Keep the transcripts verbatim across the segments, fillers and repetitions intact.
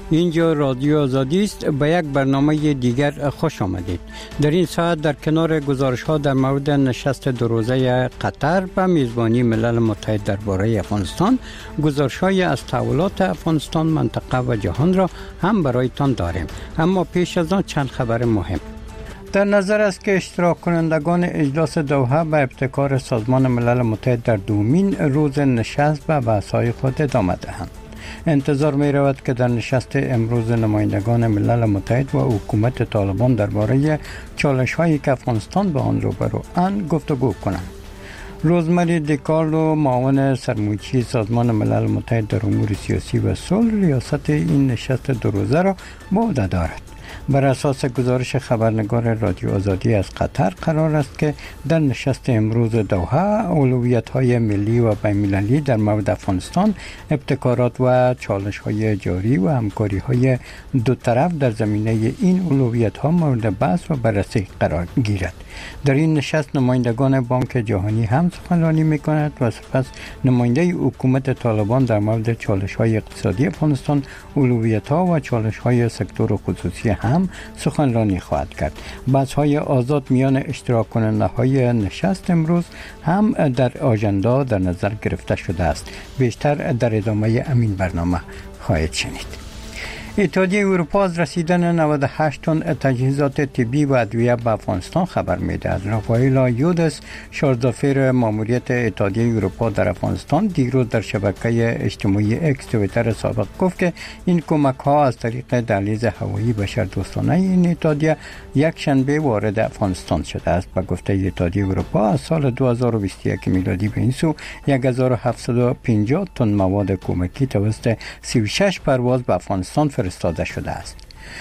اینجا رادیو آزادی است. به یک برنامه دیگر خوش آمدید. در این ساعت در کنار گزارش ها در مورد نشست دو روزه قطر به میزبانی ملل متحد درباره افغانستان، گزارش های از تحولات افغانستان، منطقه و جهان را هم برایتان داریم. اما پیش از آن چند خبر مهم. در نظر است که اشتراک کنندگان اجلاس دوحه به ابتکار سازمان ملل متحد در دومین روز نشست به بحث‌های خود ادامه دهند. انتظار می رود که در نشست امروز نمایندگان ملل متحد و حکومت طالبان درباره چالش‌هایی که افغانستان به آن روبروند گفتگو کنند. روزمری دیکارلو، معاون سرمایه‌ای سازمان ملل متحد در امور سیاسی و صلح، ریاست این نشست دو روزه را به عهده دارد. بر اساس گزارش خبرنگار رادیو آزادی از قطر قرار است که در نشست امروز دوحه اولویت‌های ملی و بین‌المللی در مورد افغانستان، ابتکارات و چالش‌های جاری و همکاری‌های دو طرف در زمینه این اولویت‌ها مورد بحث و بررسی قرار گیرد. در این نشست نمایندگان بانک جهانی هم سخنرانی می‌کنند و سپس نماینده حکومت طالبان در مورد چالش‌های اقتصادی افغانستان، اولویت‌ها و چالش‌های سکتور خصوصی هم سخنرانی خواهد کرد. بحث‌های آزاد میان اشتراک کننده‌های نشست امروز هم در آژاندا در نظر گرفته شده است. بیشتر در ادامه همین برنامه خواهید شنید. اتحادیه اروپا از رسیدن نود و هشت تن تجهیزات طبی و ادویه به افغانستان خبر می‌دهد. رافائیل یودس، شارژدافیر ماموریت اتحادیه اروپا در افغانستان، دیروز در شبکه اجتماعی اکس توییتر سابق گفت که این کمک‌ها از طریق دهلیز هوایی بشردوستانه این اتحادیه یک شنبه وارد افغانستان شده است. به گفته اتحادیه اروپا از سال دو هزار و بیست و یک میلادی به این سو یک هزار و هفتصد و پنجاه تن مواد کمکی توسط سی و شش پرواز به افغانستان فرستاده شده است.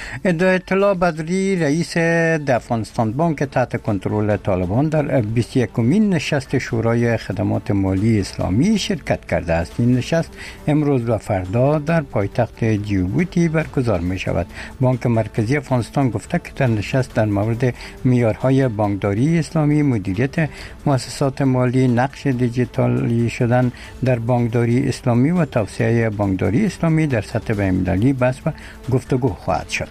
اطلاع بدری، رئیس افغانستان بانک تحت کنترل طالبان، در بیست و یکمین نشست شورای خدمات مالی اسلامی شرکت کرده است. این نشست امروز و فردا در پایتخت جیبوتی برگزار می شود. بانک مرکزی افغانستان گفته که در نشست در مورد معیارهای بانکداری اسلامی، مدیریت مؤسسات مالی، نقش دیجیتالی شدن در بانکداری اسلامی و توسعه بانکداری اسلامی در سطح بین‌المللی بحث و گفتگو خواهد شد.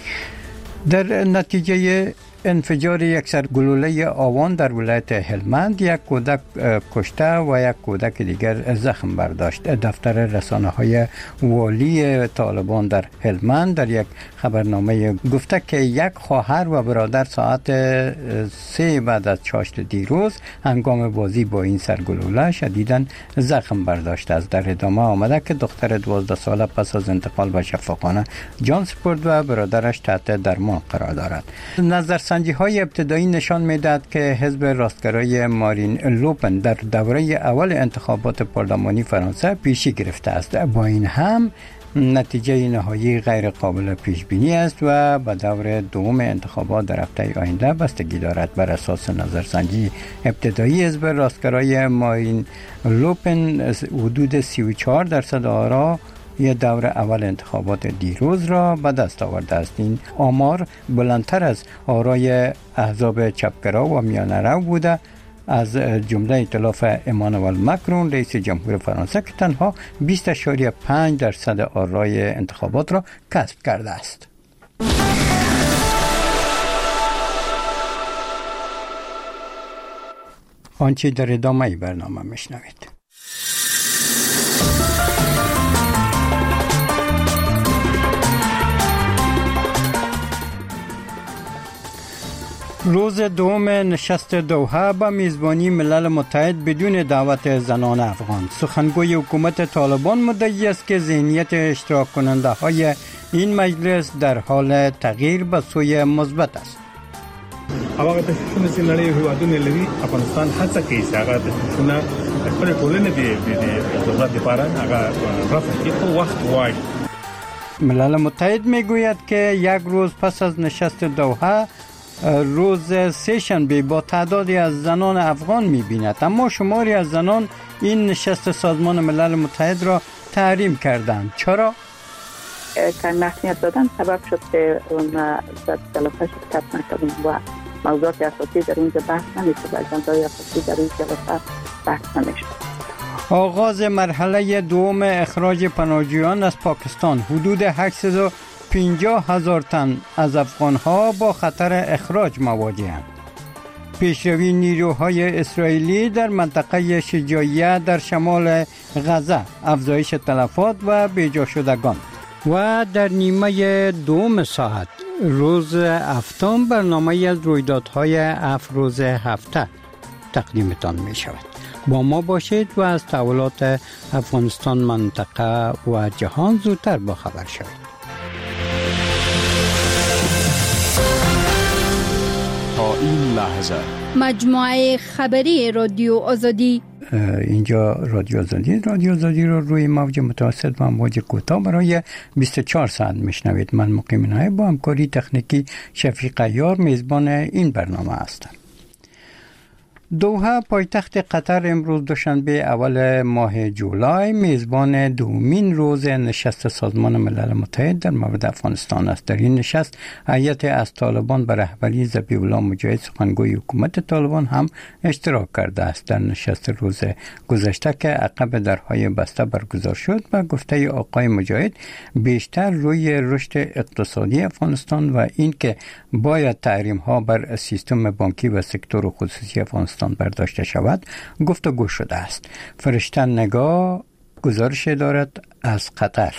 در نتیجه انفجار یک سرگلوله آوان در ولایت هلمند، یک کودک کشته و یک کودک دیگر زخم برداشت. دفتر رسانه‌های والی طالبان در هلمند در یک خبرنامه گفته که یک خواهر و برادر ساعت سه بعد از چاشت دیروز هنگام بازی با این سرگلوله شدیداً زخم برداشته است. در ادامه آمده که دختر دوازده ساله پس از انتقال به شفاخانه جان سپرد و برادرش تحت درمان قرار دارد. نظر سنجی های ابتدایی نشان می‌دهد که حزب راستگرای مارین لوپن در دوره اول انتخابات پارلمانی فرانسه پیشی گرفته است. با این هم نتیجه نهایی غیر قابل پیش بینی است و به دور دوم انتخابات در هفته آینده بستگی دارد. بر اساس نظرسنجی ابتدایی حزب راستگرای مارین لوپن حدود سی و چهار درصد آرا یه دور اول انتخابات دیروز را به دست آورده است. این آمار بلندتر از آرای احزاب چپگرا و میانه رو بوده، از جمله ائتلاف امانوئل مکرون رئیس جمهور فرانسه که تنها بیست اشاریه پنج درصد آرای انتخابات را کسب کرده است. آنچه در ادامه برنامه میشنوید. روز دوم نشست دوحه با میزبانی ملل متحد بدون دعوت زنان افغان. سخنگوی حکومت طالبان مدعی است که ذهنیت اشتراک کننده های این مجلس در حال تغییر به سوی مثبت است. هغه تشویشونه چې نړۍ هیوادونه لري افغانستان هڅه کوي چې هغه تشویشونه خپل ټولنې د ضرورت لپاره هغه رفع کړي خو وخت غواړي. ملل متحد میگوید که یک روز پس از نشست دوحه روز سه شنبه با تعدادی از زنان افغان می‌بیند، اما شماری از زنان این نشست سازمان ملل متحد را تحریم کردند. چرا؟ که مسئولیت دادن سبب شد که اون جلسه شرکت نکردیم و موضوعات اساسی در اونجا بحث نمیشد و اجنده‌های اساسی در این جلسه بحث نمیشد. آغاز مرحله دوم اخراج پناهجویان از پاکستان. حدود هشتصد و پنجاه هزار تن از افغانها با خطر اخراج مواجهند. پیشروی نیروهای اسرائیلی در منطقه شجاعیه در شمال غزه، افزایش تلفات و بیجا شدگان. و در نیمه دوم ساعت روز هفتم برنامه از رویدادهای افروز هفته تقدیمتان می شود. با ما باشید و از تحولات افغانستان، منطقه و جهان زودتر با خبر شوید. تا این لحظه مجموعه خبری رادیو آزادی. اینجا رادیو آزادی رادیو آزادی رو روی موج متوسط و موج کوتاه برای بیست و چهار ساعت میشنوید. من مقیم نایب با همکاری تکنیکی شفیق یار میزبان این برنامه هستم. دوحه پایتخت قطر امروز دوشنبه اول ماه جولای میزبان دومین روز نشست سازمان ملل متحد در مورد افغانستان است. در این نشست هیئت از طالبان به رهبری ذبیح الله مجاهد سخنگوی حکومت طالبان هم اشتراک کرده است. در نشست روز گذشته که عقب درهای بسته برگزار شد و گفته آقای مجاهد بیشتر روی رشد اقتصادی افغانستان و این که باید تحریم ها بر سیستم بانکی و سکتور خصوصی افغانستان برداشته شود گفتگو شده است. فرشته نگاه گزارش دارد از قطر.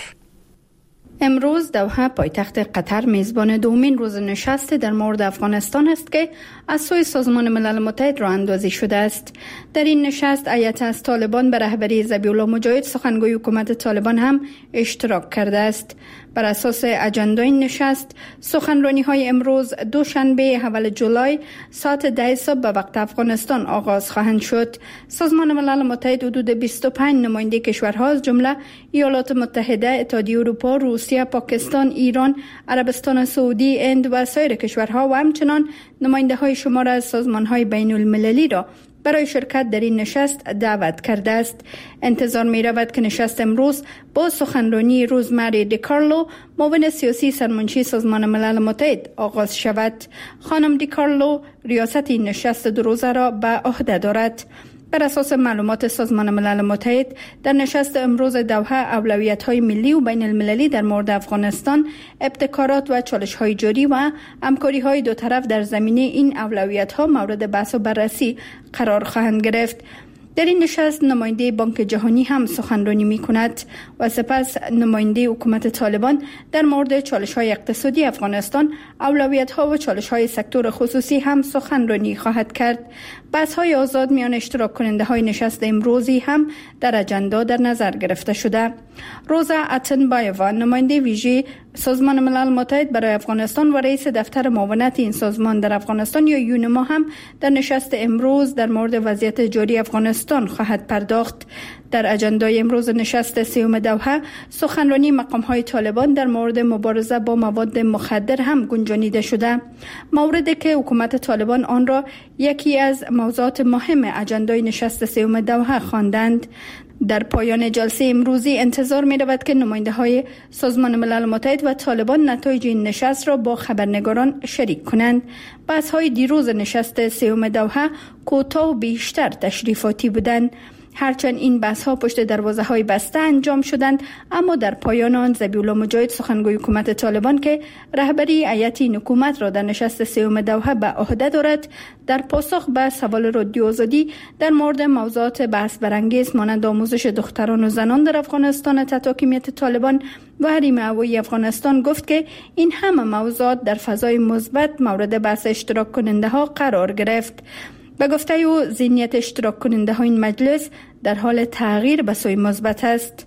امروز دوحه پایتخت قطر میزبان دومین روز نشست در مورد افغانستان است که از سوی سازمان ملل متحد راه اندازی شده است. در این نشست هیئت از طالبان به رهبری ذبیح الله مجاهد سخنگوی حکومت طالبان هم اشتراک کرده است. بر اساس اجندای نشست سخنرانی های امروز دوشنبه اول جولای ساعت ده صبح به وقت افغانستان آغاز خواهند شد. سازمان ملل متحد حدود بیست و پنج نماینده کشورها از جمله ایالات متحده، اتحادیه اروپا، روسیه، پاکستان، ایران، عربستان سعودی، هند و سایر کشورها و همچنان نماینده های شمار از سازمان های بین المللی را برای شرکت در این نشست دعوت کرده است. انتظار می رود که نشست امروز با سخنرانی روزمری دیکارلو، معاون سیاسی سرمنشی سازمان ملل متحد آغاز شود. خانم دیکارلو ریاست این نشست دو روزه را به عهده دارد. بر اساس معلومات سازمان ملل متحد در نشست امروز دوحه اولویت‌های ملی و بین المللی در مورد افغانستان، ابتکارات و چالش‌های جاری و همکاری‌های دو طرف در زمینه این اولویت‌ها مورد بحث و بررسی قرار خواهند گرفت. در این نشست نماینده بانک جهانی هم سخنرانی می کند و سپس نماینده حکومت طالبان در مورد چالش‌های اقتصادی افغانستان، اولویت‌ها و چالش‌های سکتور خصوصی هم سخنرانی خواهد کرد. بحث‌های آزاد میان اشتراک کننده‌های نشست امروزی هم در اجندا در نظر گرفته شده. روزا اتنبایووا، نماینده ویژه سازمان ملل متحد برای افغانستان و رئیس دفتر معاونت این سازمان در افغانستان یا یونما هم در نشست امروز در مورد وضعیت جاری افغانستان خواهد پرداخت. در اجندای امروز نشست سیوم دوحه سخنرانی مقام‌های طالبان در مورد مبارزه با مواد مخدر هم گنجانیده شده، موردی که حکومت طالبان آن را یکی از موضوعات مهم اجندای نشست سیوم دوحه خواندند. در پایان جلسه امروزی انتظار می رود که نماینده های سازمان ملل متحد و طالبان نتایج این نشست را با خبرنگاران شریک کنند. بحث های دیروز نشست سیوم دوحه کوتاه و بیشتر تشریفاتی بودند. هرچند این بحث ها پشت دروازه های بسته انجام شدند، اما در پایان آن ذبیح الله مجاهد سخنگوی حکومت طالبان که رهبری هیئت این حکومت را در نشست سیوم دوحه به عهده دارد، در پاسخ به سوال رادیو آزادی در مورد موضوعات بحث برانگیز مانند آموزش دختران و زنان در افغانستان تحت حاکمیت طالبان و حریم هوایی افغانستان گفت که این همه موضوعات در فضای مثبت مورد بحث اشتراک کننده ها قرار گرفت. به گفته او ذهنیت اشتراک کننده ها این مجلس در حال تغییر به سوی مثبت است.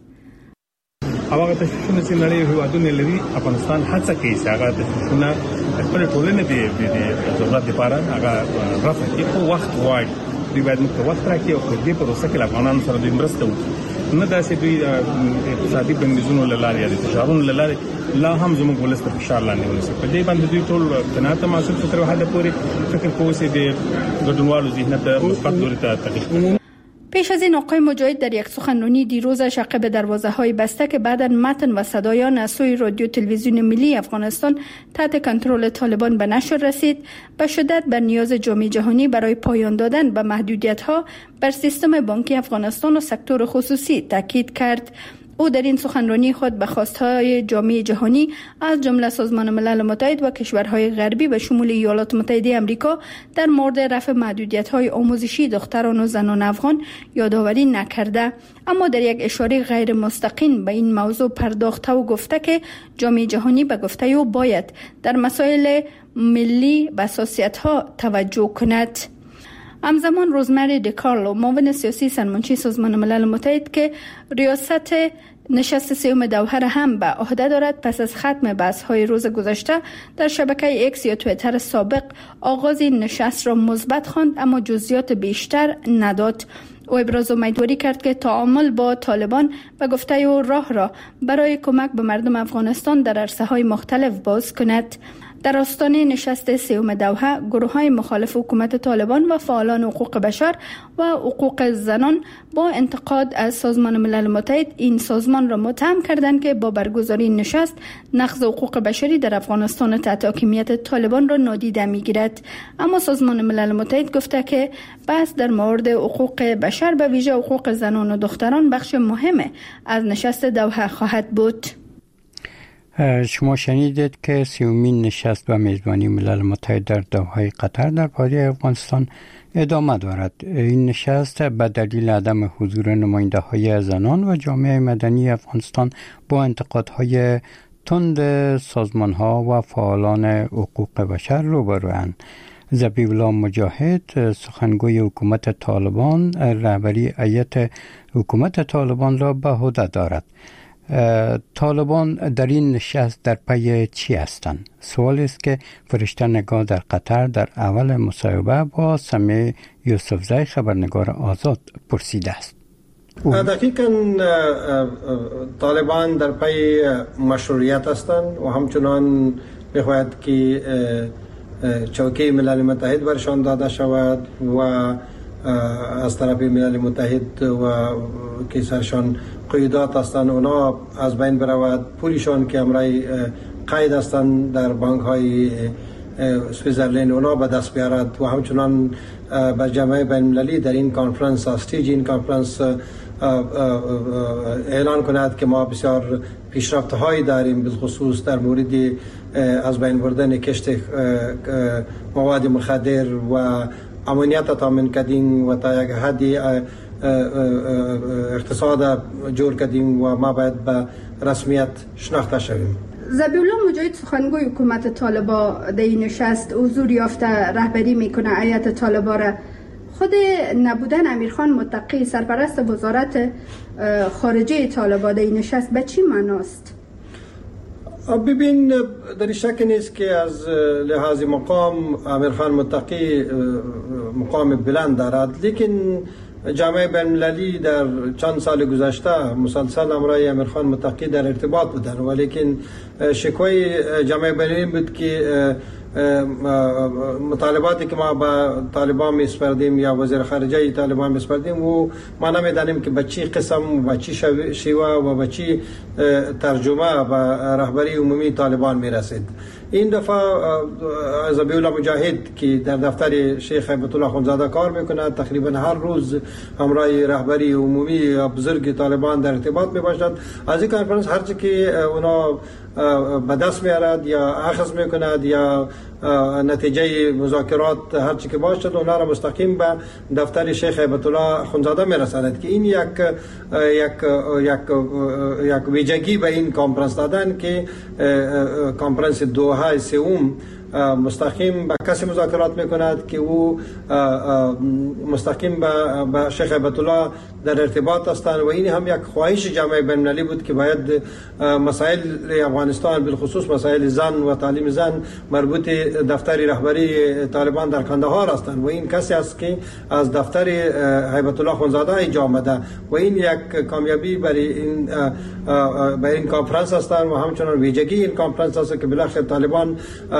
هغه تشویشونه چې نړۍ هیوادونه لري افغانستان هڅه کوي چې هغه تشویشونه خپل ټولنې د ضرورت لپاره هغه رفع کړي خو وخت غواړي. دوی باید موږ ته وخت راکړي او په دې پروسه کې افغانانو سره دوی مرسته وکړي، نه داسې دوی اقتصادي بندیزونو له لارې یا د فشارونو له لارې لا هم زموږ ولس ته فشار لاندې ونیسي. په دې باندې دوی ټول قناعت محسوس تر حده پورې فکر کوي چې د ګډونوالو ذهنیت مثبت لوري ته تغیر کوي. پیش از این آقای مجاهد در یک سخنرانی دیروزش عقب دروازه‌های بسته که بعداً متن و صدایان از سوی رادیو تلویزیون ملی افغانستان تحت کنترل طالبان به نشر رسید، به شدت بر نیاز جامعه جهانی برای پایان دادن به محدودیت‌ها بر سیستم بانکی افغانستان و سکتور خصوصی تاکید کرد. او در این سخنرانی خود به خواستهای جامعه جهانی از جمله سازمان ملل متحد و کشورهای غربی به شمول ایالات متحده آمریکا در مورد رفع محدودیت‌های آموزشی دختران و زنان افغان یادآوری نکرده، اما در یک اشاره غیر مستقیم به این موضوع پرداخته و گفته که جامعه جهانی به گفته او باید در مسائل ملی به حساسیت‌ها توجه کند. همزمان روزمری دیکارلو، معاون سیاسی سرمنشی سازمان ملل متحد که ریاست نشست سیوم دوحه را هم به عهده دارد، پس از ختم بحث‌های روز گذشته در شبکه ایکس یا توییتر سابق آغاز این نشست را مثبت خواند، اما جزئیات بیشتر نداد. او ابراز امیدواری کرد که تعامل با طالبان به گفته او راه را برای کمک به مردم افغانستان در عرصه‌های مختلف باز کند. در آستانه نشست سیوم دوحه، گروه‌های مخالف حکومت طالبان و فعالان حقوق بشر و حقوق زنان با انتقاد از سازمان ملل متحد این سازمان را متهم کردند که با برگزاری نشست نقض حقوق بشری در افغانستان تحت حاکمیت طالبان را نادیده می‌گیرد. اما سازمان ملل متحد گفته که بحث در مورد حقوق بشر به ویژه حقوق زنان و دختران بخش مهم از نشست دوحه خواهد بود. شما شنیدید که سیومین نشست و میزبانی ملل متحد در دوحه قطر در پایتخت افغانستان ادامه دارد. این نشست به دلیل عدم حضور نماینده های زنان و جامعه مدنی افغانستان با انتقادهای تند سازمان ها و فعالان حقوق بشر روبروند. ذبیح الله مجاهد، سخنگوی حکومت طالبان، رهبری هیئت حکومت طالبان را به عهده دارد. طالبان در این نشست در پی چی هستند؟ سوال است که فرشته نگاه در قطر در اول مصاحبه با سمیع یوسفزی خبرنگار آزاد پرسیده است. دقیقاً طالبان در پی مشروعیت هستند و همچنان می‌خواهد که چوکه ملل متحد برشان داده شود و از طرف ملل متحد و که سرشان قیودات هستند اونا از بین برود، پولشان که امرای قید هستند در بانک های سویزرلند اونا به دست بیارد و همچنان بر جامعه بین المللی در این کانفرنس استیج این کانفرنس اعلان کند که ما بسیار پیشرفت هایی داریم، بالخصوص در مورد از بین بردن کشت مواد مخدر و امنیت تامین کردیم و تا یک حدی اقتصاد جور کردیم و ما باید به رسمیت شناخته شویم. ذبیح الله مجاهد، سخنگوی حکومت طالبان در این نشست حضور یافته، رهبری میکنه هیئت طالبان را. خود نبودن امیرخان متقی سرپرست وزارت خارجه طالبان در این نشست به چی معناست؟ ببین، در شک نیست که از لحاظ مقام امیرخان متقی مقام بلند دارد، لیکن جامعه بین المللی در چند سال گذشته مسلسل امرای امیرخان متقی در ارتباط بودن، ولیکن شکوی جامعه بین المللی بود که مطالباتی که ما با طالبان میسپردیم یا وزیر خارجه طالبان میسپردیم و ما نمیدانیم که به چی قسم و به چی شیوه و به چی ترجمه به رهبری عمومی طالبان میرسید. این دفعه ذبیح الله مجاهد که در دفتر شیخ هیبت الله اخوندزاده کار میکنه، تقریبا هر روز همراه رهبری عمومی بزرگ طالبان در ارتباط میباشد. از این کانفرنس هرچی که اونا به دست میارد یا اخذ میکند یا نتیجه مذاکرات هرچی که باشد اونا را مستقیم به دفتر شیخ هیبت الله اخوندزاده میرساند که این یک یک یک یک ویژگی به این کانفرنس دادن که کانفرنس دوحه سوم مستقیم با کسی مذاکرات میکند که او مستقیم با شیخ هیبت الله در ارتباط هستند و این هم یک خواهش جامعه بین المللی بود که باید مسائل افغانستان بالخصوص مسائل زن و تعلیم زن مربوط دفتر رهبری طالبان در کندهار هستند و این کسی است که از دفتر هیبت الله اخوندزاده اینجا آمده و این یک کامیابی برای این برای این کانفرنس هستند و همچنان ویژگی این کانفرنس است که بالاخره طالبان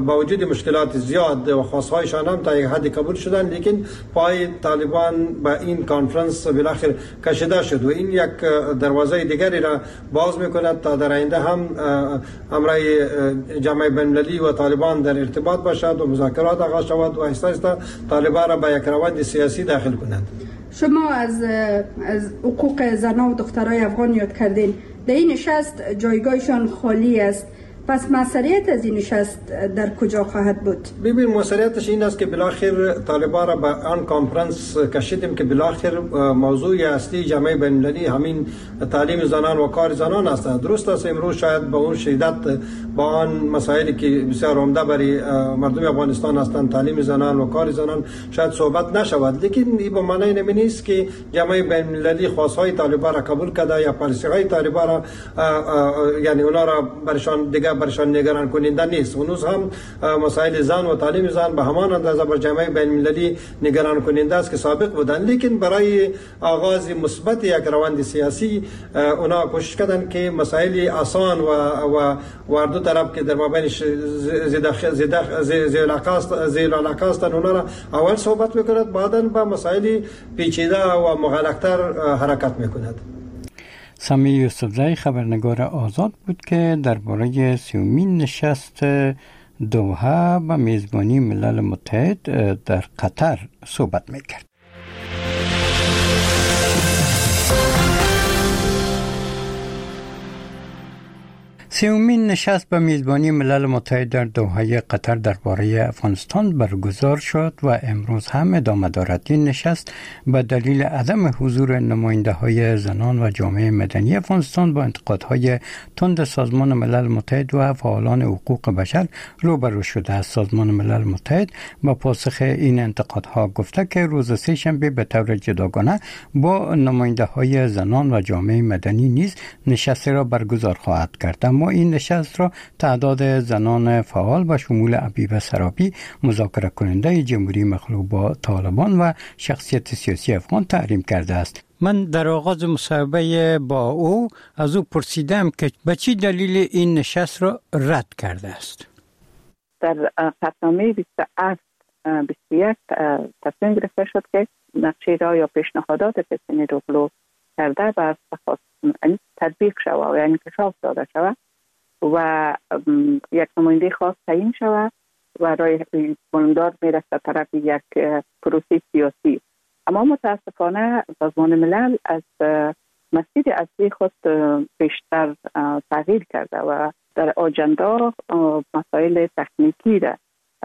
با وجود مشکلات زیاد و خواستهایشان هم تا یک حدی قبول شدن، لیکن پای طالبان با این کانفرنس بالاخره کشیده شد و این یک دروازه دیگری را باز میکند تا در آینده هم امرای جامعه بین‌المللی و طالبان در ارتباط باشد و مذاکرات آغاز شود و آهسته آهسته طالبان را به یک روند سیاسی داخل کنند. شما از از حقوق زنان و دخترای افغان یاد کردین. در این نشست جایگاهشان خالی است. پس مسئولیت از این نشست در کجا خواهد بود؟ ببین مسئولیتش این است که بالاخره طالبان را به آن کانفرنس کشیدیم که بالاخره موضوع اصلی جامعه بین‌المللی همین تعلیم زنان و کار زنان است. درست است امروز شاید به اون شدت با آن مسائلی که بسیار عمده برای مردم افغانستان هستند، تعلیم زنان و کار زنان، شاید صحبت نشود، لیکن این به معنی نمی نیست که جامعه بین‌المللی خواستهای طالبان را قبول کرده یا پالیسی‌های طالبان را یعنی اونا را برشان دیگه برشان نگران کننده نیست. هنوز هم مسائل زن و تعلیم زن به همان اندازه بر جامعه بین‌المللی نگران کننده است که سابق بودند، لیکن برای آغاز مثبت یک روند سیاسی اونا کوشش کردند که مسائل آسان و و و دو طرف که در مابین زیاد زیاد زیاد زیر علاقه اونا را اول صحبت میکند، بعداً به مسائل پیچیده و مغلق‌تر حرکت میکند. سامی یوسفزئی خبرنگار آزاد بود که درباره سیومین نشست دوحه و میزبانی ملل متحد در قطر صحبت میکرد. سیومین نشست به میزبانی ملل متحد در دوحه قطر درباره افغانستان برگزار شد و امروز هم ادامه دارد. این نشست به دلیل عدم حضور نماینده‌های زنان و جامعه مدنی افغانستان با انتقادهای تند سازمان ملل متحد و فعالان حقوق بشر روبرو شده است. سازمان ملل متحد با پاسخ این انتقادها گفته که روز سه شنبه به طور جداگانه با نماینده‌های زنان و جامعه مدنی نیز نشست را برگزار خواهد کرد. اما این نشست را تعداد زنان فعال و شمول عبیبه سرابی، مذاکره کننده جمهوری مخلوع با طالبان و شخصیت سیاسی افغان تحریم کرده است. من در آغاز مصاحبه با او از او پرسیدم که به چه دلیل این نشست را رد کرده است. در قطعنامه بیست و هفت بیست و یک تصمیم گرفته شد که نقشه را یا پیشنهادات پسین روغلو کرده و تطبیق شود و یعنی انکشاف داده شود و یک نماینده خاص تعیین شود و رای بلندار میرسد طرف یک پروسه سیاسی. اما متاسفانه سازمان ملل از مسیر اصلی خود بیشتر تغییر کرده و در آجندا مسائل تکنیکی را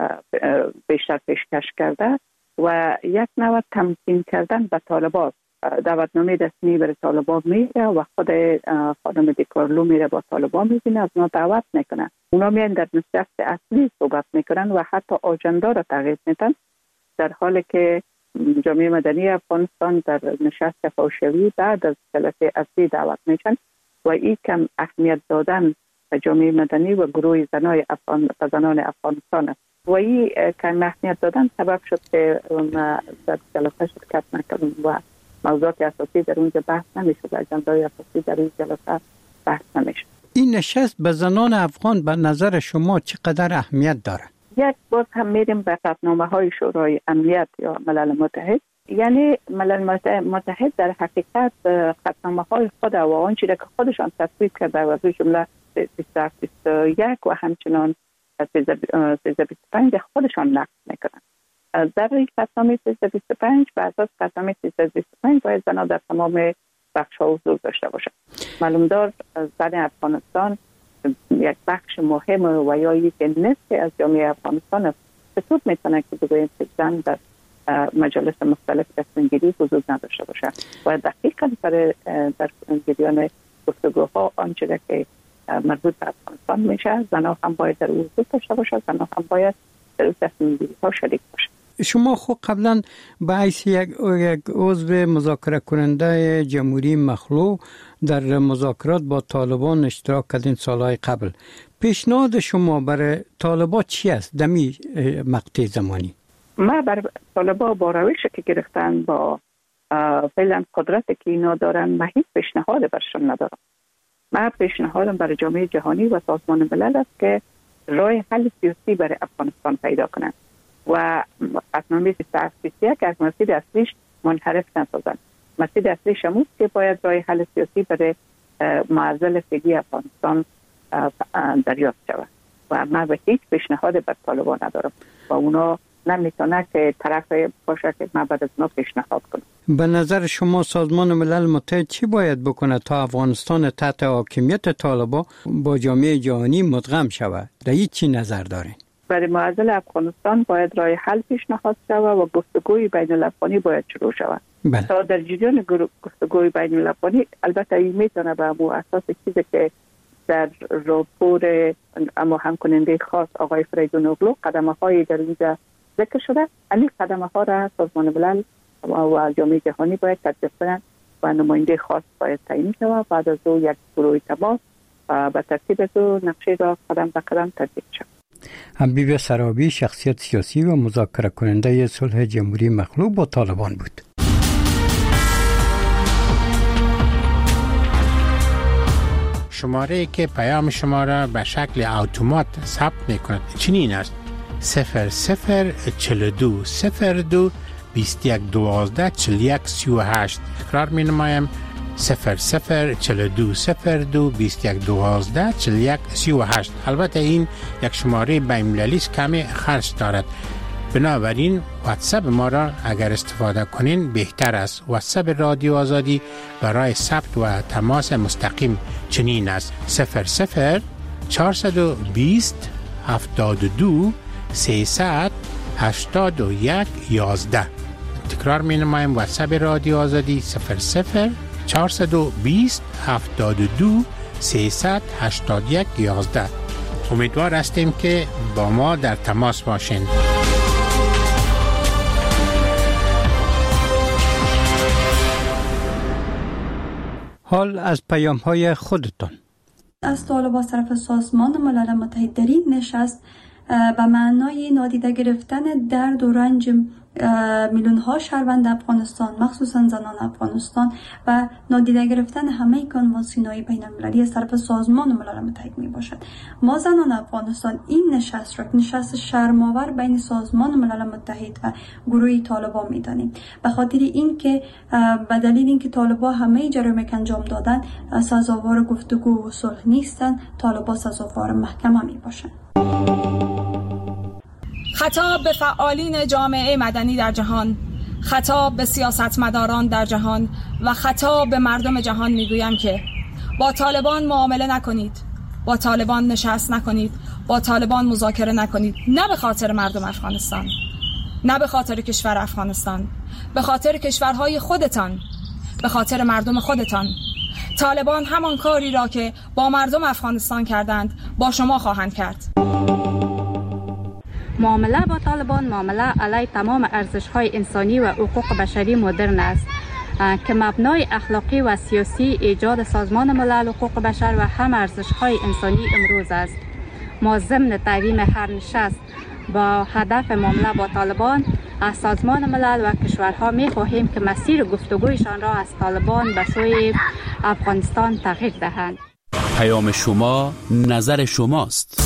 بیشتر پیشکش کرده و یک نوع تمکین کردن به طالبان. دعوتنامه رسمی برای طالبان میره و خود خانم دیکارلو میره با طالبان میبینه، از اونا دعوت میکنه. اونا میان در نشست اصلی صحبت میکنن و حتی آجندا را تغییر میدن، در حالی که جامعه مدنی افغانستان در نشست فوشوی بعد از جلسه اصلی دعوت میشن و این کم اهمیت دادن به جامعه مدنی و گروه زنای افغان و زنان افغانستان است و این کم اهمیت دادن سبب شد که در جلسه شرکت نکردن و موضوعات اساسی در اونجا بحث نمیشه، اجندای اساسی در این جلسه بحث نمیشه. این نشست به زنان افغان به نظر شما چقدر اهمیت داره؟ یک باز هم میریم به قطعنامه های شورای امنیت یا ملل متحد. یعنی ملل متحد در حقیقت قطعنامه های خود و آنچه که خودشان تصویب کرده و از جمله بیست و هفت بیست و یک و همچنان سیزده بیست و پنج خودشان نقض میکنن. در این قطعنامه سیزده بیست و پنج و اساس قطعنامه سیزده بیست و پنج باید زنان در تمام بخش‌ها حضور داشته باشند. معلوم دار زن افغانستان یک بخش مهم و یا یک نصف از جامعه افغانستان است. چطور میتونه که بگوییم که زن در مجالس مختلف تصمیم‌گیری حضور نداشته باشد و دقیقاً در در جریان گفتگوها آنچه که مربوط به افغانستان میشه زنها هم باید در حضور داشته باشند، زنها هم باید در تصمیم‌گیری‌ها شریک باشند. شما خود قبلا به حیث یک عضو مذاکره کننده جمهوری مخلوع در مذاکرات با طالبان اشتراک کردین سالهای قبل. پیشنهاد شما برای طالبان چی است در این مقطع زمانی؟ ما بر طالبان با روشی که گرفتن با فعلا قدرتی که اینا دارن ما هیچ پیشنهاد برشون ندارم. ما پیشنهادم برای جامعه جهانی و سازمان ملل است که راه حل سیاسی برای افغانستان پیدا کنند و قطعنامه سیصد و هفتاد و یک از مسیر اصلیش منحرف نسازند. مسیر اصلیش هم است که باید راه حل سیاسی برای معضل فعلی افغانستان دریافت شود و من به هیچ پیشنهاد بر طالبان ندارم و اونا نمیتونه که طرف باشه که من بعد از اونا پیشنهاد کنم. به نظر شما سازمان ملل متحد چی باید بکنه تا افغانستان تحت حاکمیت طالبان با جامعه جهانی مدغم شود؟ در این چی نظر دارین؟ برای معضل افغانستان باید راه حل پیشنهاد شود و گفتگوی بین الافغانی باید شروع شود. بله. تا در جریان گفتگوی بین الافغانی البته این میتونه به امو اساس چیزی که در راپور اما همکننده خاص آقای فریدون اوغلو قدمه های در اینجا ذکر شده، این قدمه ها را سازمان ملل و جامعه جهانی باید تطبیق کنند و نماینده خاص باید تعیین شود. بعد از او یک گروه تماس به ترتیب از او نقشه را قدم به قدم تطبیق شود. حبیب سرابی شخصیت سیاسی و مذاکره کننده صلح جمهوری مخلوع با طالبان بود. شماره که پیام شما را به شکل اتومات ثبت می‌کند چنین است: صفر صفر چهل و دو صفر دو بیست و یک دوازده چهل و یک سی و هشت. تکرار می‌نمایم: صفر صفر چهل و دو صفر دو بیست و یک دوازده چهل و یک سی و هشت. البته این یک شماره بین‌المللی است، کمی خرج دارد، بنابراین واتساپ ما را اگر استفاده کنین بهتر است. واتساپ رادیو آزادی برای ثبت و تماس مستقیم چنین است: صفر صفر چهارصد و بیست هفتاد و دو سیصد هشتاد و یک یازده. تکرار می نمایم: واتساپ رادیو آزادی صفر صفر چهارصد و بیست هفتاد و دو سیصد هشتاد و یک یازده. امیدوار هستیم که با ما در تماس باشین. حال از پیام های خودتان. از طالب از طرف سازمان ملل متحد در این نشست به معنای نادیده گرفتن درد و رنج میلیون ها شهروند افغانستان، مخصوصا زنان افغانستان، و نادیده گرفتن همه کنوانسیون‌های بین المللی از طرف سازمان ملل متحد می باشد. ما زنان افغانستان این نشست را نشست شرم‌آور بین سازمان ملل متحد و گروه طالبان می دانیم، به خاطر اینکه به دلیل اینکه طالبان همه جرایم که انجام دادن سزاوار گفتگو و صلح نیستند، طالبان سزاوار محکمه می باشند. خطاب به فعالین جامعه مدنی در جهان، خطاب به سیاستمداران در جهان و خطاب به مردم جهان میگویم که با طالبان معامله نکنید، با طالبان نشست نکنید، با طالبان مذاکره نکنید، نه به خاطر مردم افغانستان، نه به خاطر کشور افغانستان، به خاطر کشورهای خودتان، به خاطر مردم خودتان. طالبان همان کاری را که با مردم افغانستان کردند با شما خواهند کرد. معامله با طالبان معامله علیه تمام ارزش‌های انسانی و حقوق بشری مدرن است که مبنای اخلاقی و سیاسی ایجاد سازمان ملل حقوق بشر و هم ارزش‌های انسانی امروز است. ما ضمن تعیین هر نشست با هدف معامله با طالبان از سازمان ملل و کشورها می‌خواهیم که مسیر گفتگویشان را از طالبان به سوی افغانستان تغییر دهند. پیام شما نظر شماست.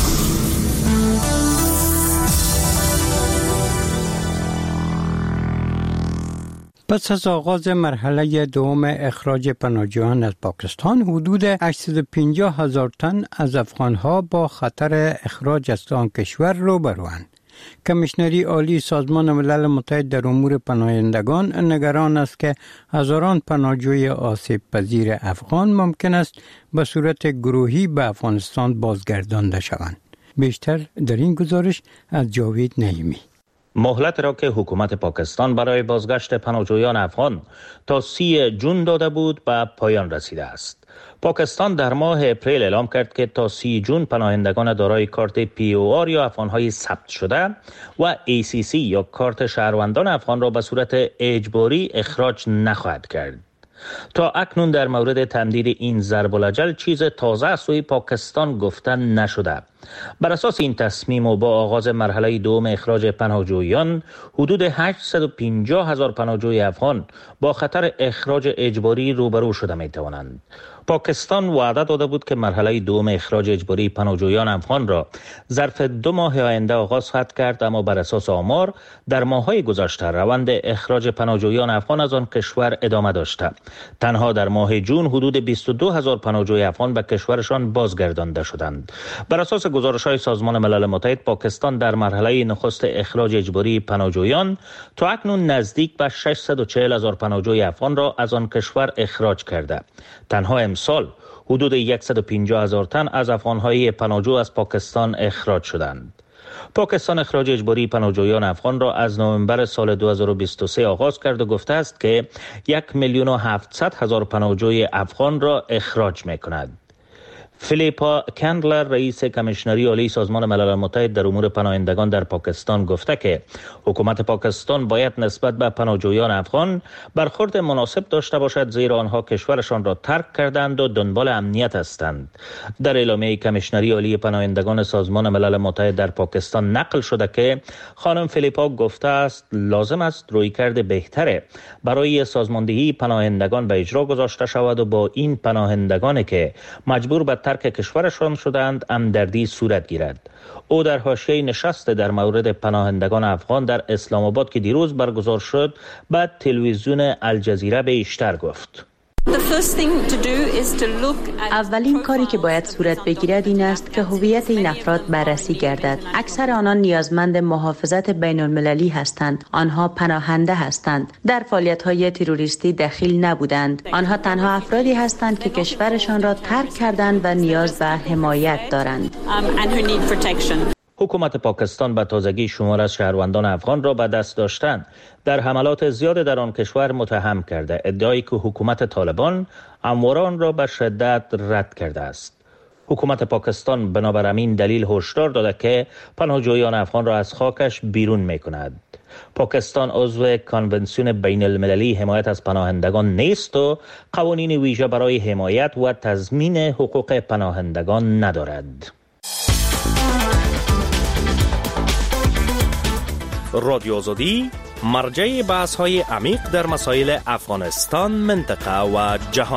پس از آغاز مرحله دوم اخراج پناهجویان از پاکستان، حدود هشتصد و پنجاه هزار تن از افغانها با خطر اخراج از آن کشور روبروند. کمیشنری عالی سازمان ملل متحد در امور پناهندگان نگران است که هزاران پناهجوی آسیب پذیر افغان ممکن است به صورت گروهی به افغانستان بازگردانده شوند. بیشتر در این گزارش از جاوید نعیمی. مهلت را که حکومت پاکستان برای بازگشت پناهجویان افغان تا سی جون داده بود به پایان رسیده است. پاکستان در ماه اپریل اعلام کرد که تا سی جون پناهندگان دارای کارت پی او آر یا افغان‌های ثبت شده و ای سی سی یا کارت شهروندان افغان را به صورت اجباری اخراج نخواهد کرد. تا اکنون در مورد تمدید این ضرب الاجل چیز تازه از سوی پاکستان گفته نشده. بر اساس این تصمیم و با آغاز مرحله دوم اخراج پناهجویان، حدود هشتصد و پنجاه هزار پناهجوی افغان با خطر اخراج اجباری روبرو شده می توانند. پاکستان وعده داده بود که مرحله دوم اخراج اجباری پناهجویان افغان را ظرف دو ماه آینده آغاز خواهد کرد، اما بر اساس آمار در ماه‌های گذشته روند اخراج پناهجویان افغان از آن کشور ادامه داشته. تنها در ماه جون حدود بیست و دو هزار پناهجوی افغان به کشورشان بازگردانده شدند. بر اساس گزارش‌های سازمان ملل متحد، پاکستان در مرحله نخست اخراج اجباری پناهجویان تا اکنون نزدیک به ششصد و چهل هزار پناهجوی افغان را از آن کشور اخراج کرده. تنها امسال حدود صد و پنجاه هزار تن از افغان‌های پناهجو از پاکستان اخراج شدند. پاکستان اخراج اجباری پناهجویان افغان را از نوامبر سال دو هزار و بیست و سه آغاز کرد و گفته است که یک میلیون و هفتصد هزار پناهجوی افغان را اخراج می‌کند. فیلیپا کندلر، رئیس کمیشنری عالی سازمان ملل متحد در امور پناهندگان در پاکستان، گفته که حکومت پاکستان باید نسبت به پناهجویان افغان برخورد مناسب داشته باشد، زیرا آنها کشورشان را ترک کردند و دنبال امنیت هستند. در اعلامیه کمیشنری عالی پناهندگان سازمان ملل متحد در پاکستان نقل شده که خانم فیلیپا گفته است لازم است رویکرد بهتره برای سازماندهی پناهندگان به اجرا گذاشته شود و با این پناهندگانی که مجبور به ترک کشورشان شدند همدردی صورت گیرد. او در حاشیه نشست در مورد پناهندگان افغان در اسلام آباد که دیروز برگزار شد به تلویزیون الجزیره بیشتر گفت. اولین کاری که باید صورت بگیرد این است که هویت این افراد بررسی گردد. اکثر آنان نیازمند محافظت بین المللی هستند. آنها پناهنده هستند. در فعالیت‌های تروریستی دخیل نبودند. آنها تنها افرادی هستند که کشورشان را ترک کردند و نیاز به حمایت دارند. حکومت پاکستان به تازگی شمار از شهروندان افغان را به دست داشتن در حملات زیاد در آن کشور متهم کرده، ادعایی که حکومت طالبان امواران را به شدت رد کرده است. حکومت پاکستان بنابر همین دلیل هشدار داده که پناهجویان افغان را از خاکش بیرون می کند. پاکستان عضو کنونسیون بین المللی حمایت از پناهندگان نیست و قوانین ویژه برای حمایت و تضمین حقوق پناهندگان ندارد. رادیو آزادی مرجع بحث های عمیق در مسائل افغانستان، منطقه و جهان.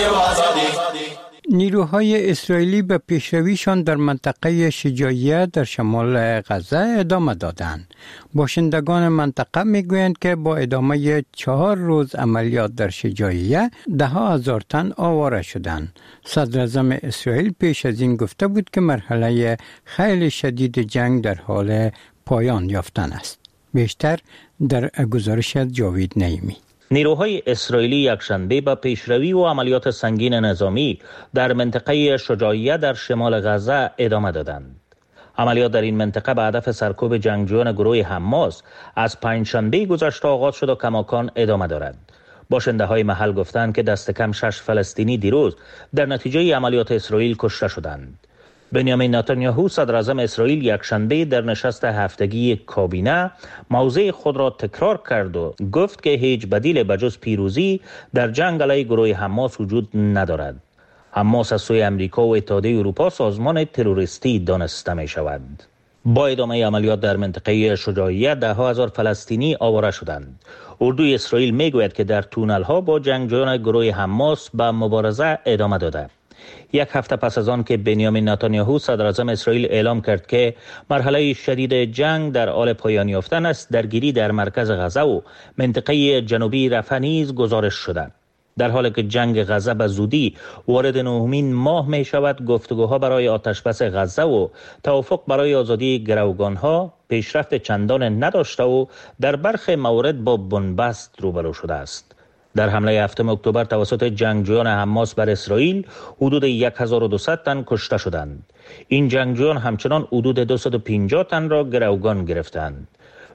نیروهای اسرائیلی به پیشرویشان در منطقه شجاعیه در شمال غزه ادامه دادند. باشندگان منطقه میگویند که با ادامه چهار روز عملیات در شجاعیه ده ها هزار تن آواره شدند. صدر اعظم اسرائیل پیش از این گفته بود که مرحله خیلی شدید جنگ در حال پایان یافتن است. بیشتر در گزارش جاوید نعیمی. نیروهای اسرائیلی یکشنبه به پیشروی و عملیات سنگین نظامی در منطقه شجاعیه در شمال غزه ادامه دادند. عملیات در این منطقه به هدف سرکوب جنگجویان گروه حماس از پنجشنبه گذشته آغاز شد و کماکان ادامه دارد. باشنده های محل گفتند که دست کم شش فلسطینی دیروز در نتیجه عملیات اسرائیل کشته شدند. بنیامین نتانیاهو صدر اعظم اسرائیل یکشنبه در نشست هفتگی کابینه موضع خود را تکرار کرد و گفت که هیچ بدیل بجز پیروزی در جنگ علیه گروه حماس وجود ندارد. حماس از سوی امریکا و اتحادیه اروپا سازمان تروریستی دانسته می شود. با ادامه عملیات در منطقه شجاعیه ده ها هزار فلسطینی آواره شدند. اردوی اسرائیل می گوید که در تونل ها با جنگجویان گروه حماس به مبارزه ادامه داده. یک هفته پس از آن که بنیامین نتانیاهو صدر اعظم اسرائیل اعلام کرد که مرحله شدید جنگ در حال پایان یافتن است، درگیری در مرکز غزه و منطقه جنوبی رفح نیز گزارش شده. در حالی که جنگ غزه به زودی وارد نهمین ماه می شود، گفتگوها برای آتشبس غزه و توافق برای آزادی گروگانها پیشرفت چندان نداشته و در برخی موارد با بنبست روبرو شده است. در حمله هفتم اکتبر توسط جنگجویان حماس بر اسرائیل حدود هزار و دویست تن کشته شدند. این جنگجویان همچنان حدود دویست و پنجاه تن را گروگان گرفتند.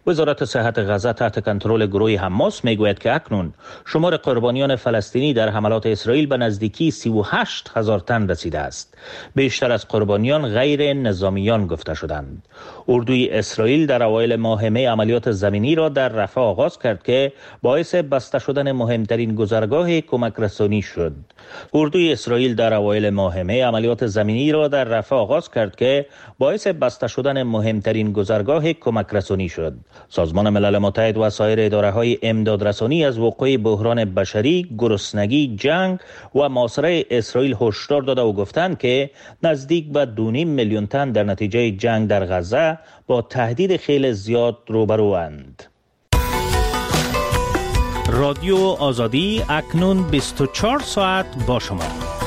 وزارت صحت غزه تحت کنترل گروه حماس میگوید که اکنون شمار قربانیان فلسطینی در حملات اسرائیل به نزدیکی سی و هشت هزار تن رسیده است. بیشتر از قربانیان غیر نظامیان گفته شدند. اردوی اسرائیل در اوایل ماه می عملیات زمینی را در رفح آغاز کرد که باعث بسته شدن مهمترین گذرگاه کمک رسانی شد. اردوی اسرائیل در اوایل ماه می عملیات زمینی را در رفح آغاز کرد که باعث بسته شدن مهمترین گذرگاه کمک رسانی شد. سازمان ملل متحد و سایر اداره‌های امدادرسانی از وقوع بحران بشری، گرسنگی، جنگ و محاصره اسرائیل هشدار داده و گفتند که نزدیک به دو و نیم میلیون تن در نتیجه جنگ در غزه با تهدید خیلی زیاد روبروند. رادیو آزادی اکنون بیست و چهار ساعت با شما.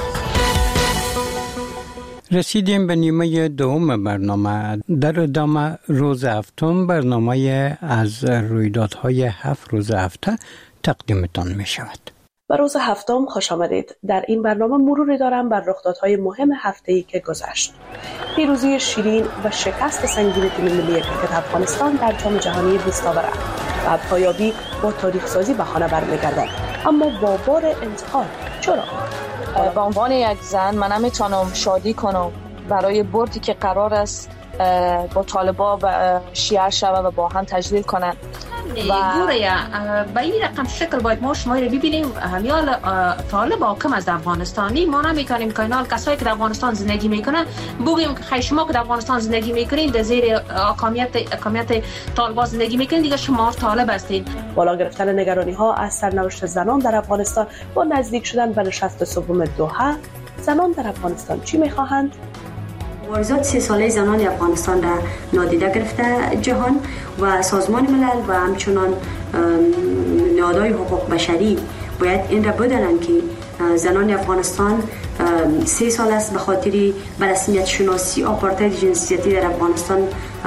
رسیدیم به نیمه دوم برنامه. در ادامه روز هفتم برنامه از رویدادهای هفت روز هفته تقدیمتان می شود. به روز هفتم خوش آمدید. در این برنامه مروری دارم بر رخدادهای مهم هفته‌ای که گذشت. پیروزی شیرین و شکست سنگین تیم ملی کرکت افغانستان در جام جهانی بیست آوره و پایابی با تاریخ سازی به خانه برمیگردد، اما با بار انتقاد. چرا؟ به عنوان یک زن من نمیتونم شادی کنم برای بردی که قرار است با طالبا شیعه شوه و با هم تجلیل کنن. و گوره به این رقم شکل باید ما شما رو ببینیم. همیال طالب حاکم از افغانستانی ما نمیتونیم که اینال کسایی که در افغانستان زندگی میکنن بگیم که خیلی شما که در افغانستان زندگی میکنین در زیر حاکمیت حاکمیت طالبان زندگی میکنین، دیگه شما طالب هستین. بالا گرفتن نگرانی ها از سرنوشت زنان در افغانستان با نزدیک شدن به نشست سوم دوحه، زنان در افغانستان چی میخواهند؟ مبارزات سه ساله زنان افغانستان را نادیده گرفته جهان و سازمان ملل و همچنان نهادهای حقوق بشری باید این را بدانند که زنان افغانستان سه سال است به خاطر بررسمیت شناسی آپارتاید جنسیتی در افغانستان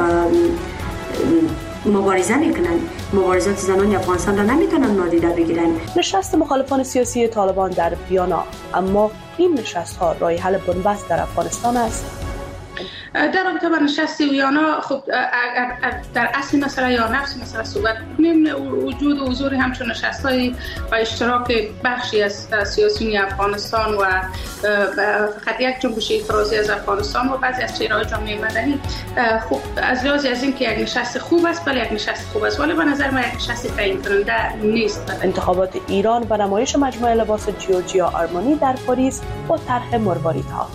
مبارزه میکنند. مبارزات زنان افغانستان را نمیتونن نادیده بگیرن. نشست مخالفان سیاسی طالبان در ویانا، اما این نشست ها راه حل بنبست در افغانستان است. در رابطه با نشست ویانا، خب در اصل مسئله یا نفس مسئله صحبت کنیم، وجود و حضور همچون نشست‌های و اشتراک بخشی از سیاسیون افغانستان و فقط یک جنبش اعتراضی از افغانستان و بعضی از چهره‌های جامعه مدنی، خب از لحاظ از این که یک نشست خوب است، ولی یک نشست خوب است، ولی به نظر من یک نشست تعیین کننده نیست. انتخابات ایران و نمایش مجموعه لباس جورجیا آرمانی در پاریس با طرح مرواریدها.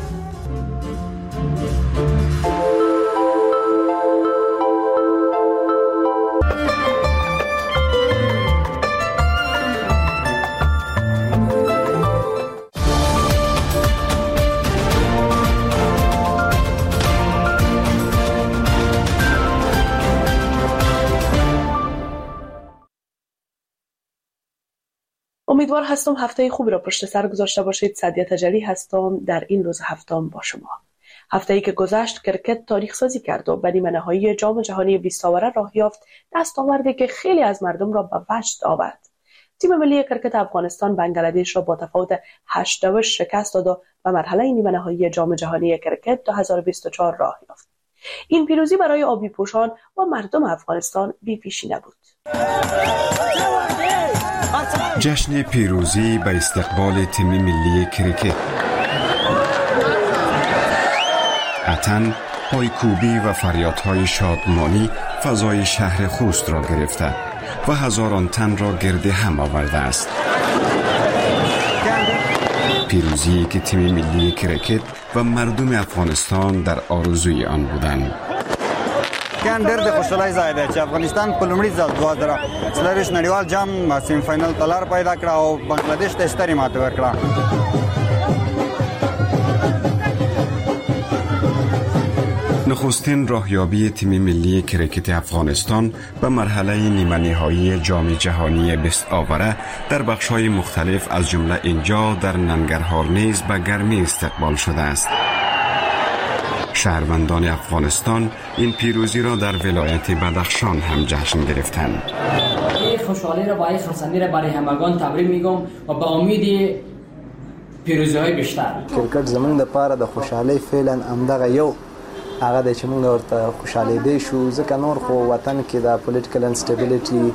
امیدوار هستم هفته خوبی را پشت سر گذاشته باشید. سعدیه تجلی هستم در این روز هفتم با شما. هفته‌ای که گذشت کرکت تاریخ سازی کرد و به نیمه نهایی جام جهانی بیست آوره راه یافت، دستاوردی که خیلی از مردم را به وجد آورد. تیم ملی کرکت افغانستان بنگلادش را با تفاوت هشت دو شکست داد و به مرحله نیمه نهایی جام جهانی کرکت دو هزار و بیست و چهار راه یافت. این پیروزی برای آبی پوشان و مردم افغانستان بی پیشی نبود. جشن پیروزی به استقبال تیم ملی کرکت. اتن، پایکوبی و فریادهای شادمانی فضای شهر خوست را گرفته و هزاران تن را گرد هم آورده است. پیروزی که تیم ملی کرکت و مردم افغانستان در آرزوی آن بودند. کان ډېر د خوشحالۍ ځای دی چې افغانستان په لومړي ځل دوه زره څلرویشت نړیوال جام سیمی فاینل ته لار پیدا کړه او بنگلاديش ته سترې ماتې ورکړه. نخستین راهیابی تیم ملی کرکت افغانستان به مرحله نیمه نهایی جام جهانی بیست آوره در بخش‌های مختلف از جمله اینجا در ننگرهار نیز به گرمی استقبال شده است. شهروندان افغانستان این پیروزی را در ولایت بدخشان هم جشن گرفتند. این خوشحالی را با این خرسندی را برای همگان تبریک میگم و با امید پیروزی های بیشتر. کرکټ زمونږ د پاره د خوشحالۍ فعلا همدغه یو هغه د چې موږ ورته خوشاله دي شو ځکه نور خو وطن کې د پولیټیکل انسټیبিলিټي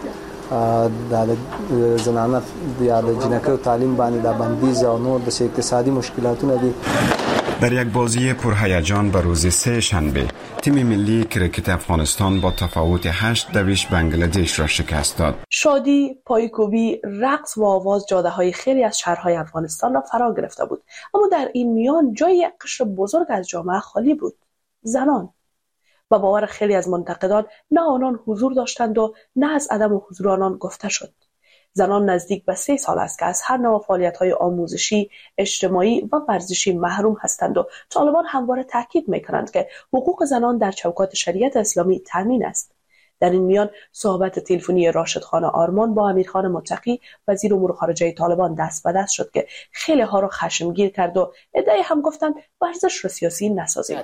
د زنانه یا د جنکو تعلیم باندې د بندیز او نور د اقتصادي مشکلاتونه دي. در یک بازی پرهیجان به روز سه شنبه تیم ملی کرکت افغانستان با تفاوت هشت دویش بنگلادش را شکست داد. شادی، پایکوبی، رقص و آواز جاده های خیلی از شهرهای افغانستان را فرا گرفته بود، اما در این میان جای یک قشر بزرگ از جامعه خالی بود: زنان. و باور خیلی از منتقدان نه آنان حضور داشتند و نه از عدم حضور آنان گفته شد. زنان نزدیک به سه سال است که از هر نوع فعالیت‌های آموزشی، اجتماعی و ورزشی محروم هستند و طالبان همواره تاکید می‌کنند که حقوق زنان در چوکات شریعت اسلامی تامین است. در این میان صحبت تلفنی راشد خان آرمان با امیرخان متقی وزیر امور خارجه طالبان دست به دست شد که خیلی ها را خشمگین کرد و ادعای هم گفتند ورزش را سیاسی نسازید.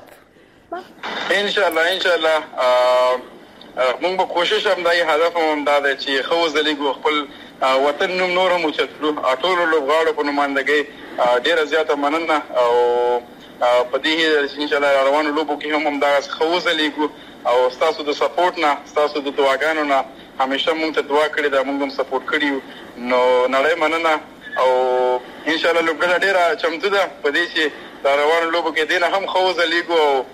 ان شاء الله ان شاء الله موږ به کوشش هم دای هدف هم دا دی چې خو ځلېګو خپل وطن نوم نور هم اوچتلو. ټول لوبغاړو په نمائندګۍ ډېره زیاته مننه او په دې ان شاء الله روانو لوبو کې هم همدغه خو ځلېګو او تاسو د سپورټ نه تاسو د دعاګانو نه همیشه موږ ته دعا کړې ده، موږ هم سپورټ کړیو. نو نړۍ مننه او ان شاء الله لوبغاړه ډېره چمتو ده په دې چې روانو لوبو کې دینه هم خو ځلېګو او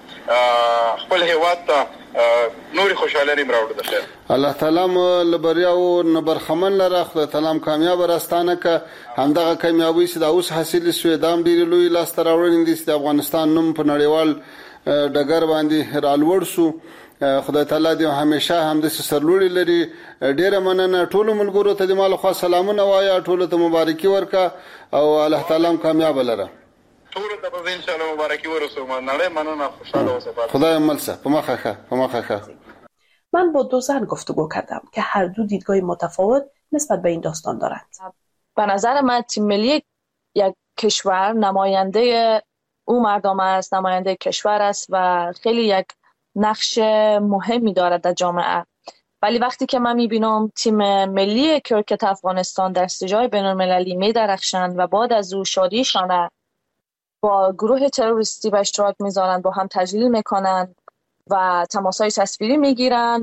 خپل هیواد ته نوري خوشاله ریم راوړو. د خیر الله تعالی مو لبریا او نبرخمن لره خدای تعالی کامیاب راستانه ک همدغه کامیابی چې دا اوس حاصل شوې دام ډیره لوی لاس تراوړل دي چې افغانستان نوم په نړیوال ډګر باندې رالوړ شو. خدای تعالی دې همیشه هم د سرلوړي لري. ډیره مننه ټول ملګرو ته د مال خو سلامونه وایا، ټول ته مبارکي ورکا او الله تعالی کامیاب لره. ټول ته په ان شاء الله مبارکي ورسوم. نړۍ مننه، خوشاله اوسه. خدای ملسه په مخه ښه په مخه ښه. من با دو زن گفتگو کردم که هر دو دیدگاه متفاوت نسبت به این داستان دارند. به نظر من تیم ملی یک کشور نماینده او مردم است، نماینده کشور است و خیلی یک نقش مهمی دارد در جامعه. ولی وقتی که من میبینم تیم ملی کرکت افغانستان در سجای بین‌المللی میدرخشند و بعد از او شادیشان با گروه تروریستی به اشتراک میذارند، با هم تجلیل میکنند و تماسای تصویری میگیرند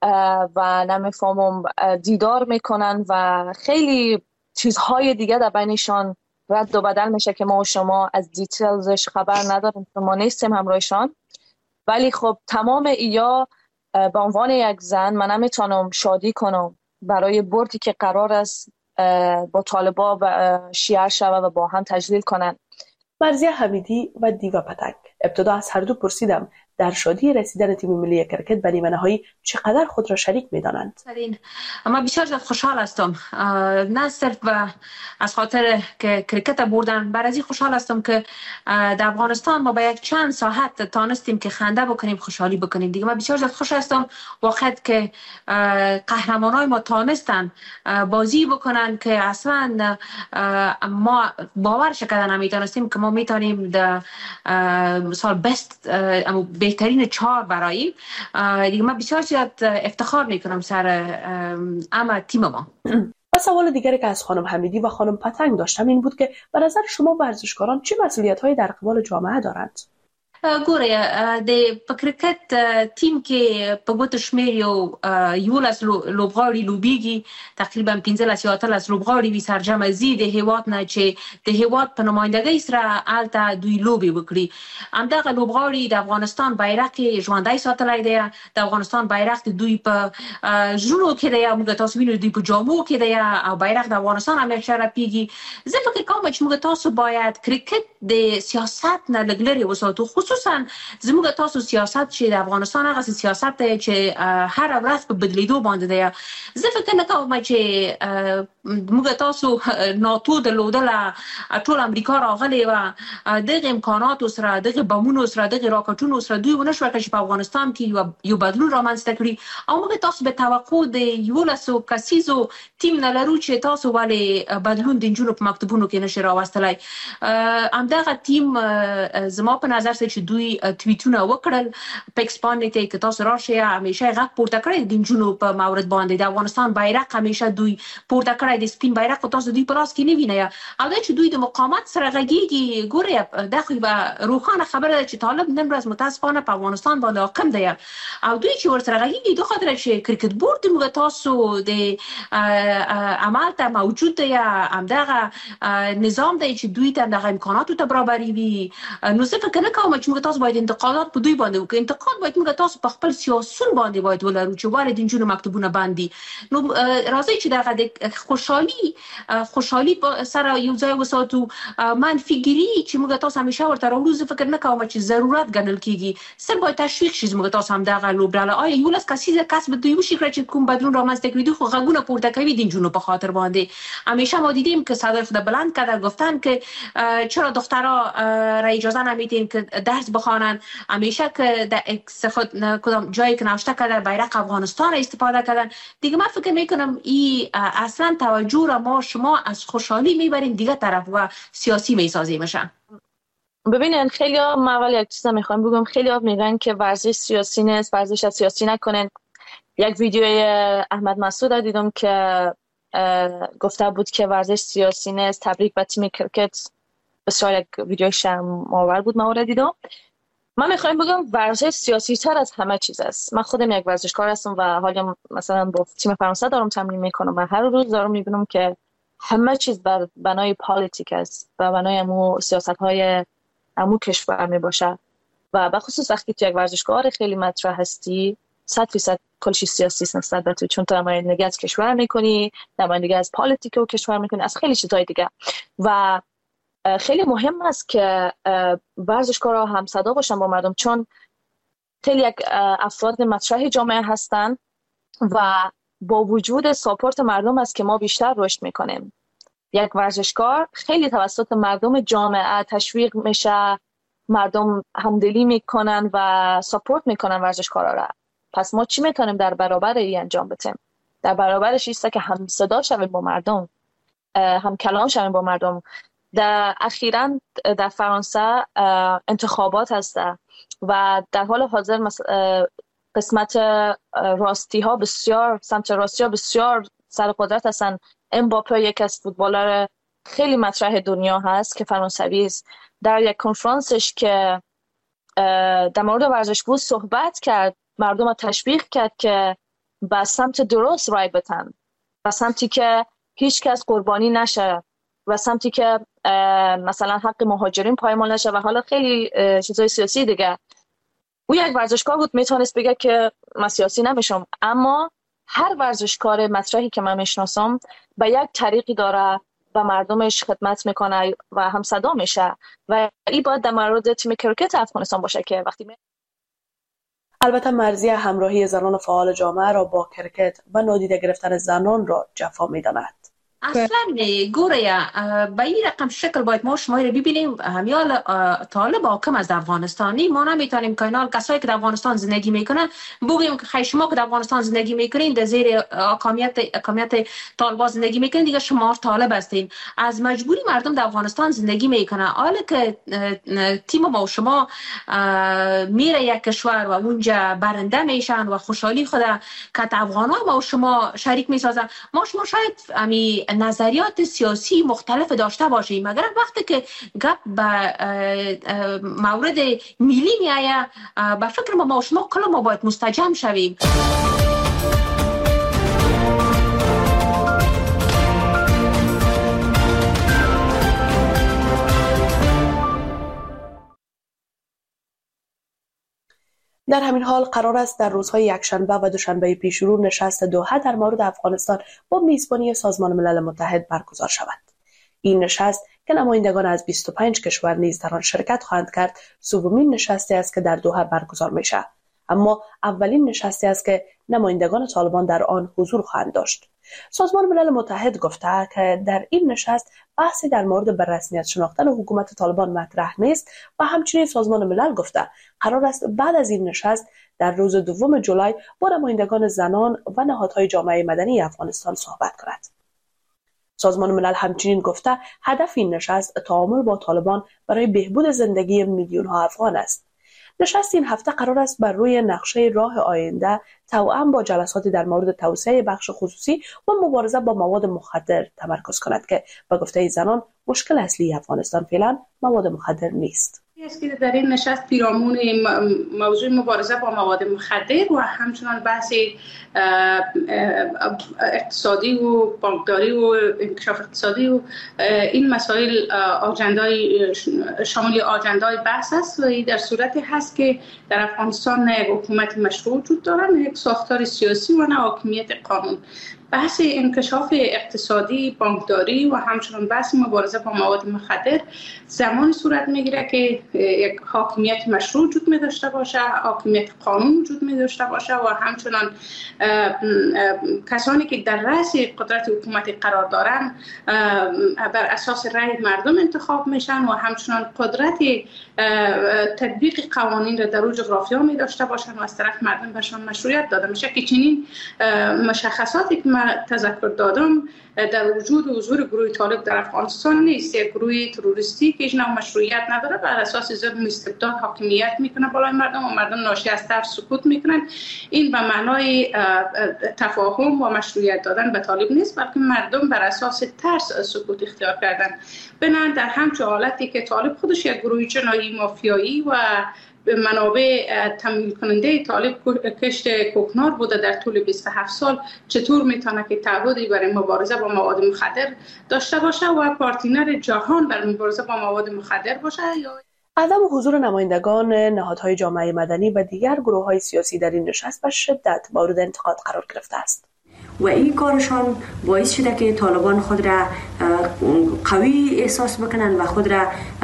و نمیفهمم دیدار میکنند و خیلی چیزهای دیگه در بینشان رد و بدل میشه که ما و شما از دیتیلزش خبر نداریم، ما نیستیم همراهشان. ولی خب تمام ایا به عنوان یک زن من نمیتونم شادی کنم برای بردی که قرار است با طالبا شیعه شود و با هم تجلیل کنند. مرضیه حمیدی و دیوا پتنگ. ابتدا از هر دو پرسیدم در شادی رسیدن تیم ملی کرکت به نیمه‌نهایی چقدر خود را شریک می‌دانند. اما بسیار زیاد خوشحال هستم، نه صرف از خاطر که کرکت بردن، بر از این خوشحال هستم که در افغانستان ما با یک چند ساعت تانستیم که خنده بکنیم، خوشحالی بکنیم. دیگه من بسیار زیاد خوش هستم واقعا که قهرمانای ما تانستن بازی بکنن که اصلا ما باورش کردن نمی‌تونستیم که ما میتونیم در مثال بست بهترین چهار براییم. دیگه من بسیار زیاد افتخار میکنم سر اما تیم ما. و سوال دیگری که از خانم حمیدی و خانم پتنگ داشتم این بود که به نظر شما ورزشکاران چه مسئولیت‌هایی در قبال جامعه دارند؟ ګوره د کرکټ ټیم کې په ګوتو شمیر یو یولس لوبغاړي لوبيږي، تقریبا پنځلس یا اتلس لوبغاړي وي سرجمه زی د هیواد نه چې د هیواد په نمائندګۍ سره الته دوی لوبي وکړي. همدغه لوبغاړي د افغانستان بیرغ ژوندۍ ساتلای دی، د افغانستان بیرغ د دوی په ژوندو کې دی، موږ تاسو وینئ دوی په جامو کې دی او بیرغ د افغانستان همیشه راپیږي. زه فکر کوم چې موږ تاسو باید کرکټ د سیاست نه لګلري وساتو، خصوصا زموږ تاسو سیاست چې د افغانستان هغه سیاست دی چې هر ورځ په بدلیدو باندې دی. زه فکر نه کوم چې موږ تاسو ناتو درلودله، ټول امریکا راغلی و دغه امکانات سره، دغه بمونو سره، دغه راکټونو سره دوی ونه شو چې په افغانستان کې یو بدلون رامنځته کړي. او موږ تاسو به توقع د یولسو کسیزو تیم نه لرو چې تاسو ولې بدلون د نجونو په مکتبونو کې نشي راوستلای. همدغه تیم زما په نظر چې دوی توییتونه وکړل پیکس باندې ته کې تاسو راشي همیشه غږ پورته کړی د جنونو په مورد باندې د افغانستان بیرغ همیشه دوی پورته کړی د سپین بیرغ تاسو دوی په لاس کې نه وینئ او دا چې دوی د مقاومت سره غږیږي ګوري دا خو به روښانه خبره ده چې طالب نن ورځ متاسفانه په افغانستان باندې حاکم دی او دوی چې ورسره غږیږي دوی خاطر چې کرکټ بورډ موږ تاسو د عمل ته موجود دی همدغه نظام دی چې دوی ته دغه امکاناتو ته برابري وي نو څه فکر نه کوم چې موږ تاسو باید انتقادات په دوی باندې وکړو انتقاد باید موږ تاسو په خپل سیاسون باندې باید ولرو چې وارد انجونو مکتوبونه باندې نو راځي چې دغه د خوشحالي خوشحالي سره یو ځای وساتو من فکری چې موږ تاسو همیشه ورته راوړو فکر نه کوم چې ضرورت ګڼل کیږي سر باید تشویق شي موږ تاسو هم دغه لوبراله آیا یو لاس کسي کسب دوی وشي چې کوم بدلون رامنځته کړي خو غوونه پورته کوي د انجونو په خاطر باندې همیشه ما دیدیم که صدر خود بلند کرده گفتن که چرا دخترها را اجازه نمیدین که درس بخوانن همیشه که در خود کدام جایی که نوشته کرده بیرق افغانستان استفاده کردن دیگه من فکر میکنم این اصلا توجه را ما شما از خوشحالی میبرین دیگه طرف و سیاسی میسازیمشن. ببینین خیلی ها من اول یک چیز میخوام بگم خیلی ها میگن که ورزش سیاسی نیست ورزش سیاسی نکنین یک ویدیوی احمد مسعود دیدم که گفته بود که ورزش سیاسی نیست تبریک به تیم کرکت بسیار یک ویدیو شرم‌آور بود من اون دیدم من میخوایم بگم ورزش سیاسی تر از همه چیز است من خودم یک ورزشکار هستم و حالا مثلا با تیم فرانسه دارم تمرین میکنم و هر روز دارم میبینم که همه چیز بر بنای پالیتیک است و بنای امو سیاست های امو کشور میباشه و به خصوص وقتی تو یک ورزشکار خیلی مطرح هستی صد فیصد کلشی سیاسی است نسبت به تو چون تو نمایندگی از کشور میکنی نمایندگی از پالیتیک و کشور میکنی از خیلی چیزهای دیگه و خیلی مهم است که ورزشکارها هم صدا باشن با مردم چون خیلی یک افراد مطرح جامعه هستن و با وجود ساپورت مردم است که ما بیشتر رشد میکنیم یک ورزشکار خیلی توسط مردم جامعه تشویق میشه مردم همدلی میکنن و ساپورت میکنن ورزشکارا را پس ما چی میتونیم در برابر این انجام بدیم در برابرش ایسته که هم صدا شویم با مردم هم کلام شویم با مردم در اخیراً در فرانسه انتخابات هست و در حال حاضر قسمت راستی ها بسیار سمت راستی ها بسیار سر قدرت هستن امباپه یک از فوتبالر خیلی مطرح دنیا هست که فرانسوی است در یک کنفرانسش که در مورد ورزشگاه صحبت کرد مردم رو تشویق کرد که به سمت درست رای بدن و سمتی که هیچ کس قربانی نشه و سمتی که مثلا حق مهاجرین پایمال نشه و حالا خیلی چیزای سیاسی دیگه او یک ورزشکار بود میتونست بگه که من سیاسی نمیشم اما هر ورزشکار مطرحی که من میشناسم به یک طریقی داره و مردمش خدمت میکنه و هم صدا میشه و این باید در مورد تیم کرکت افغانستان باشه که وقتی می... البته مرزی همراهی زنان فعال جامعه را با کرکت و نادیده گرفتن زنان را جفا میداند. اصلا گوره به این رقم شکل باید ما شما رو ببینیم همیال طالب حاکم از افغانستانی ما نمیتونیم که اینال کسایی که در افغانستان زندگی میکنن بگیم که خیلی شما که در افغانستان زندگی میکنین در زیر حاکمیت حاکمیت طالبان زندگی میکنین دیگه شما طالب هستین از مجبوری مردم در افغانستان زندگی میکنن حالا که تیم ما و شما میره یک کشور و اونجا برنده میشن و خوشحالی خود که افغانان ما و شما شریک میسازن ما شما شاید امی نظریات سیاسی مختلف داشته باشیم مگر وقتی که گپ به مورد ملی میایه به فکر ما ما شما کلا ما باید مستجم شویم. در همین حال قرار است در روزهای یکشنبه و دوشنبه پیشرو نشست دوحه در مورد افغانستان با میزبانی سازمان ملل متحد برگزار شود. این نشست که نمایندگان از بیست و پنج کشور نیز در آن شرکت خواهند کرد، سومین نشستی است که در دوحه برگزار می‌شود. اما اولین نشستی است که نمایندگان طالبان در آن حضور خواهند داشت. سازمان ملل متحد گفته که در این نشست بحثی در مورد به رسمیت شناختن حکومت طالبان مطرح نیست و همچنین سازمان ملل گفته قرار است بعد از این نشست در روز دوم جولای با نمایندگان زنان و نهادهای جامعه مدنی افغانستان صحبت کند. سازمان ملل همچنین گفته هدف این نشست تعامل با طالبان برای بهبود زندگی میلیون ها افغان است. نشست این هفته قرار است بر روی نقشه راه آینده توأم با جلساتی در مورد توسعه بخش خصوصی و مبارزه با مواد مخدر تمرکز کند که به گفته زنان مشکل اصلی افغانستان فعلا مواد مخدر نیست. است که در این نشست پیرامون موضوع مبارزه با مواد مخدر و همچنان بحث اقتصادی و بانکداری و انکشاف اقتصادی و این مسائل آجندای شامل آجندای بحث است و در صورتی هست که در افغانستان نه یک حکومت مشروع وجود دارد، نه یک ساختار سیاسی و نه حاکمیت قانون. بحث انکشاف اقتصادی، بانکداری و همچنان بحث مبارزه با مواد مخدر زمانی صورت میگیره که یک حاکمیت مشروع وجود می داشته باشه، حاکمیت قانون وجود می داشته باشه و همچنان کسانی که در رأس قدرت حکومتی قرار دارن بر اساس رأی مردم انتخاب میشن و همچنان قدرت تطبیق قوانین را در اون جغرافیا می داشته باشن و از طرف مردم بهشان مشروعیت داده میشه که چنین مشخصاتی که من تذکر دادم در وجود و حضور گروه طالب در افغانستان نیست. یک گروه تروریستی که هیچ نوع مشروعیت نداره بر اساس ظلم و استبداد حاکمیت میکنه بالای مردم و مردم ناشی از ترس سکوت میکنن. این به معنای تفاهم و مشروعیت دادن به طالب نیست، بلکه مردم بر اساس ترس سکوت اختیار کردن. بنابراین در همچون حالتی که طالب خودش یک گروه جنایی مافیایی و به منابع تمویل کننده طالب کشت کوکنار بوده در طول بیست و هفت سال، چطور میتونه که تعهدی برای مبارزه با مواد مخدر داشته باشه و پارتنر جهان برای مبارزه با مواد مخدر باشه؟ یا عدم حضور نمایندگان نهادهای جامعه مدنی و دیگر گروه‌های سیاسی در این نشست به شدت مورد انتقاد قرار گرفته است. و این کارشان باعث شده که طالبان خود را قوی احساس بکنن و خود را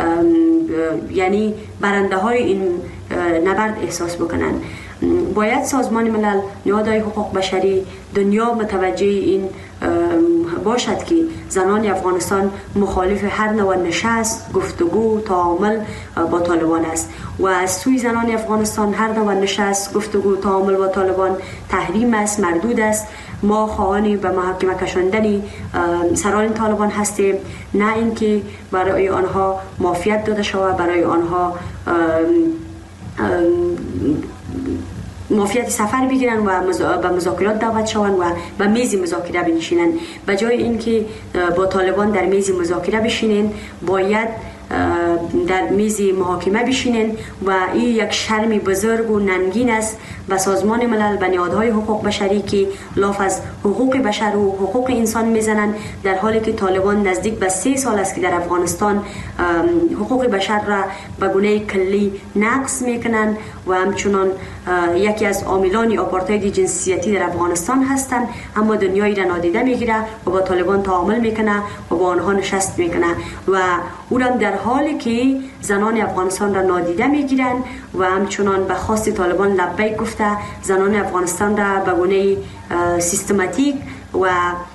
یعنی برنده های این نبرد احساس بکنن. باید سازمان ملل، نهادهای حقوق بشری، دنیا متوجه این باشد که زنان افغانستان مخالف هر نوع نشست، گفتگو، تعامل با طالبان است و از سوی زنان افغانستان هر نوع نشست، گفتگو، تعامل با طالبان تحریم است، مردود است. ما خواهان به محاکمه کشاندن سران طالبان هستیم، نه اینکه برای آنها معافیت داده شود، برای آنها معافیت سفر بگیرن و به مذاکرات دعوت شوند و به میز مذاکره بنشینن. به جای اینکه با طالبان در میز مذاکره بشینن، باید در میز محاکمه بشینن و این یک شرم بزرگ و ننگین است به سازمان ملل، به نهادهای حقوق بشری که لاف از حقوق بشر و حقوق انسان میزنن، در حالی که طالبان نزدیک به سه سال است که در افغانستان حقوق بشر را به گونه کلی نقض میکنن و همچنان یکی از عاملان آپارتاید جنسیتی در افغانستان هستند، اما دنیایی را نادیده میگیره و با طالبان تعامل میکنه و با آنها نشست میکنه و او را در حالی که زنان افغانستان را نادیده میگیرن و همچنان به خواست طالبان لبیک گفته زنان افغانستان را به گونه سیستماتیک و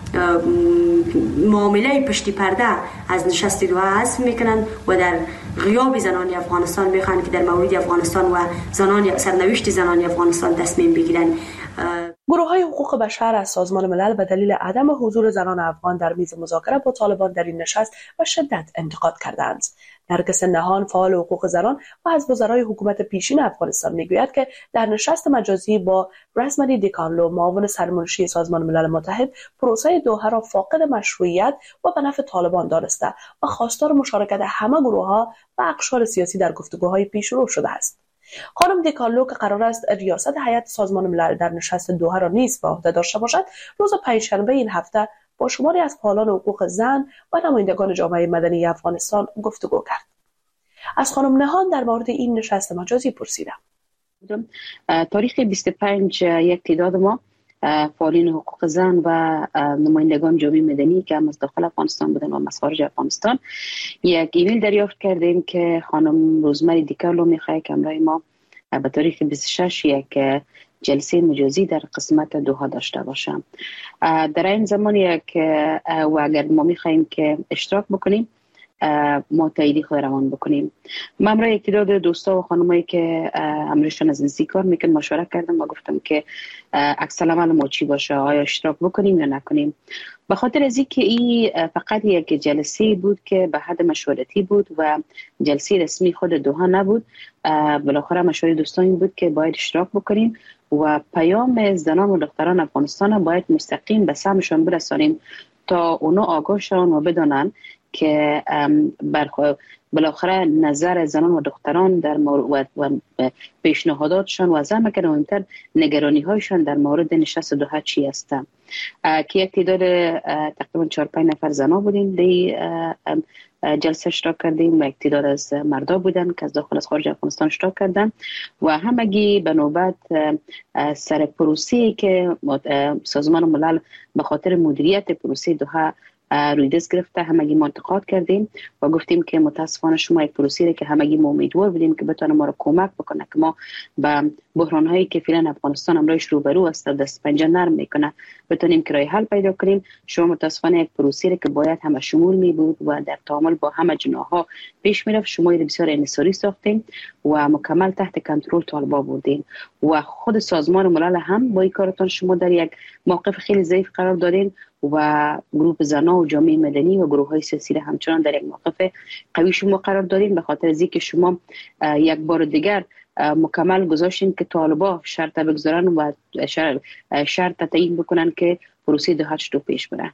معامله پشتی پرده از نشست دوحه حذف میکنن و در غیاب زنان افغانستان میخوان که در مورد افغانستان و زنان سرنوشت زنان افغانستان تصمیم بگیرن. گروه‌های حقوق بشر از سازمان ملل به دلیل عدم حضور زنان افغان در میز مذاکره با طالبان در این نشست به شدت انتقاد کردند. نرگس نهان، فعال حقوق زنان و از وزرای حکومت پیشین افغانستان میگوید که در نشست مجازی با رزمنی دیکارلو، معاون سرمنشی سازمان ملل متحد، پروسه دوحه را فاقد مشروعیت و به نفع طالبان دانسته و خواستار مشارکت همه گروه‌ها و اقشار سیاسی در گفتگوهای پیشرو شده است. خانم دیکارلو که قرار است ریاست هیئت سازمان ملل در نشست دوحه را نیز به عهده داشته باشد، روز پنجشنبه این هفته با شماری از فعالان حقوق زن و نمایندگان جامعه مدنی افغانستان گفتگو کرد. از خانم نهان در مورد این نشست مجازی پرسیدم. تاریخ بیست و پنج یک تعداد ما فعالین حقوق زن و نمایندگان جامعه مدنی که هم از داخل افغانستان بودن و از خارج افغانستان یک ایمیل دریافت کردیم که خانم روزمری دیکارلو میخواد که همراه ما به تاریخ بیست و شش یک جلسه مجازی در قسمت دوحه داشته باشم. در این زمان یک و اگر ما میخوایم که اشتراک بکنیم ما تاییدی خود روان بکنیم. من امروز یک تعداد دوستا و خانمایی که امروزشان از این کار میکن مشورت کردم و گفتم که عکس العمل ما چی باشه، آیا اشتراک بکنیم یا نکنیم. به خاطر از اینکه این فقط یک جلسه بود که به حد مشورتی بود و جلسه رسمی خود دوحه نبود، بالاخره مشوره دوستان این بود که باید اشتراک بکنیم و پیام زنان و دختران افغانستان باید مستقیم به سهمشان برسانیم تا اونا آگاه شون و بدانن که بالاخره نظر زنان و دختران در مورد و پیشنهاداتشان و از همه که مهمتر نگرانی هایشان در مورد نشست دوحه چی هستند. که یک تعداد تقریبا چهار پنج نفر زنا بودیم دی جلسه اشتراک کردیم و یک تعداد از مردا بودن که از داخل از خارج افغانستان اشتراک کردن و همگی به نوبت سر پروسه‌ای که سازمان ملل به خاطر مدیریت پروسه دوحه روی دست گرفته همگی ما انتقاد کردیم و گفتیم که متاسفانه شما یک پروسه که همگی ما امیدوار بودیم که بتونه ما رو کمک بکنه که ما به بحران هایی که فعلا افغانستان امروز روبرو است دست پنجه نرم میکنه بتونیم که راه حل پیدا کنیم. شما متاسفانه یک پروسه که باید همه شمول می بود و در تعامل با همه جناح‌ها پیش میرفت شما رو بسیار انحصاری ساختیم و مکمل تحت کنترل طالبا بودین و خود سازمان ملل هم با این کارتان شما در یک موقف خیلی ضعیف قرار دادین و گروه زنا و جامعه مدنی و گروه های سیاسی همچنان در یک موقف قوی شما قرار دارین، به خاطر از اینکه شما یک بار دیگر مکمل گذاشتین که طالبا شرط بگذارن و شرط تعیین بکنن که پروسه دوحه چطور پیش بره.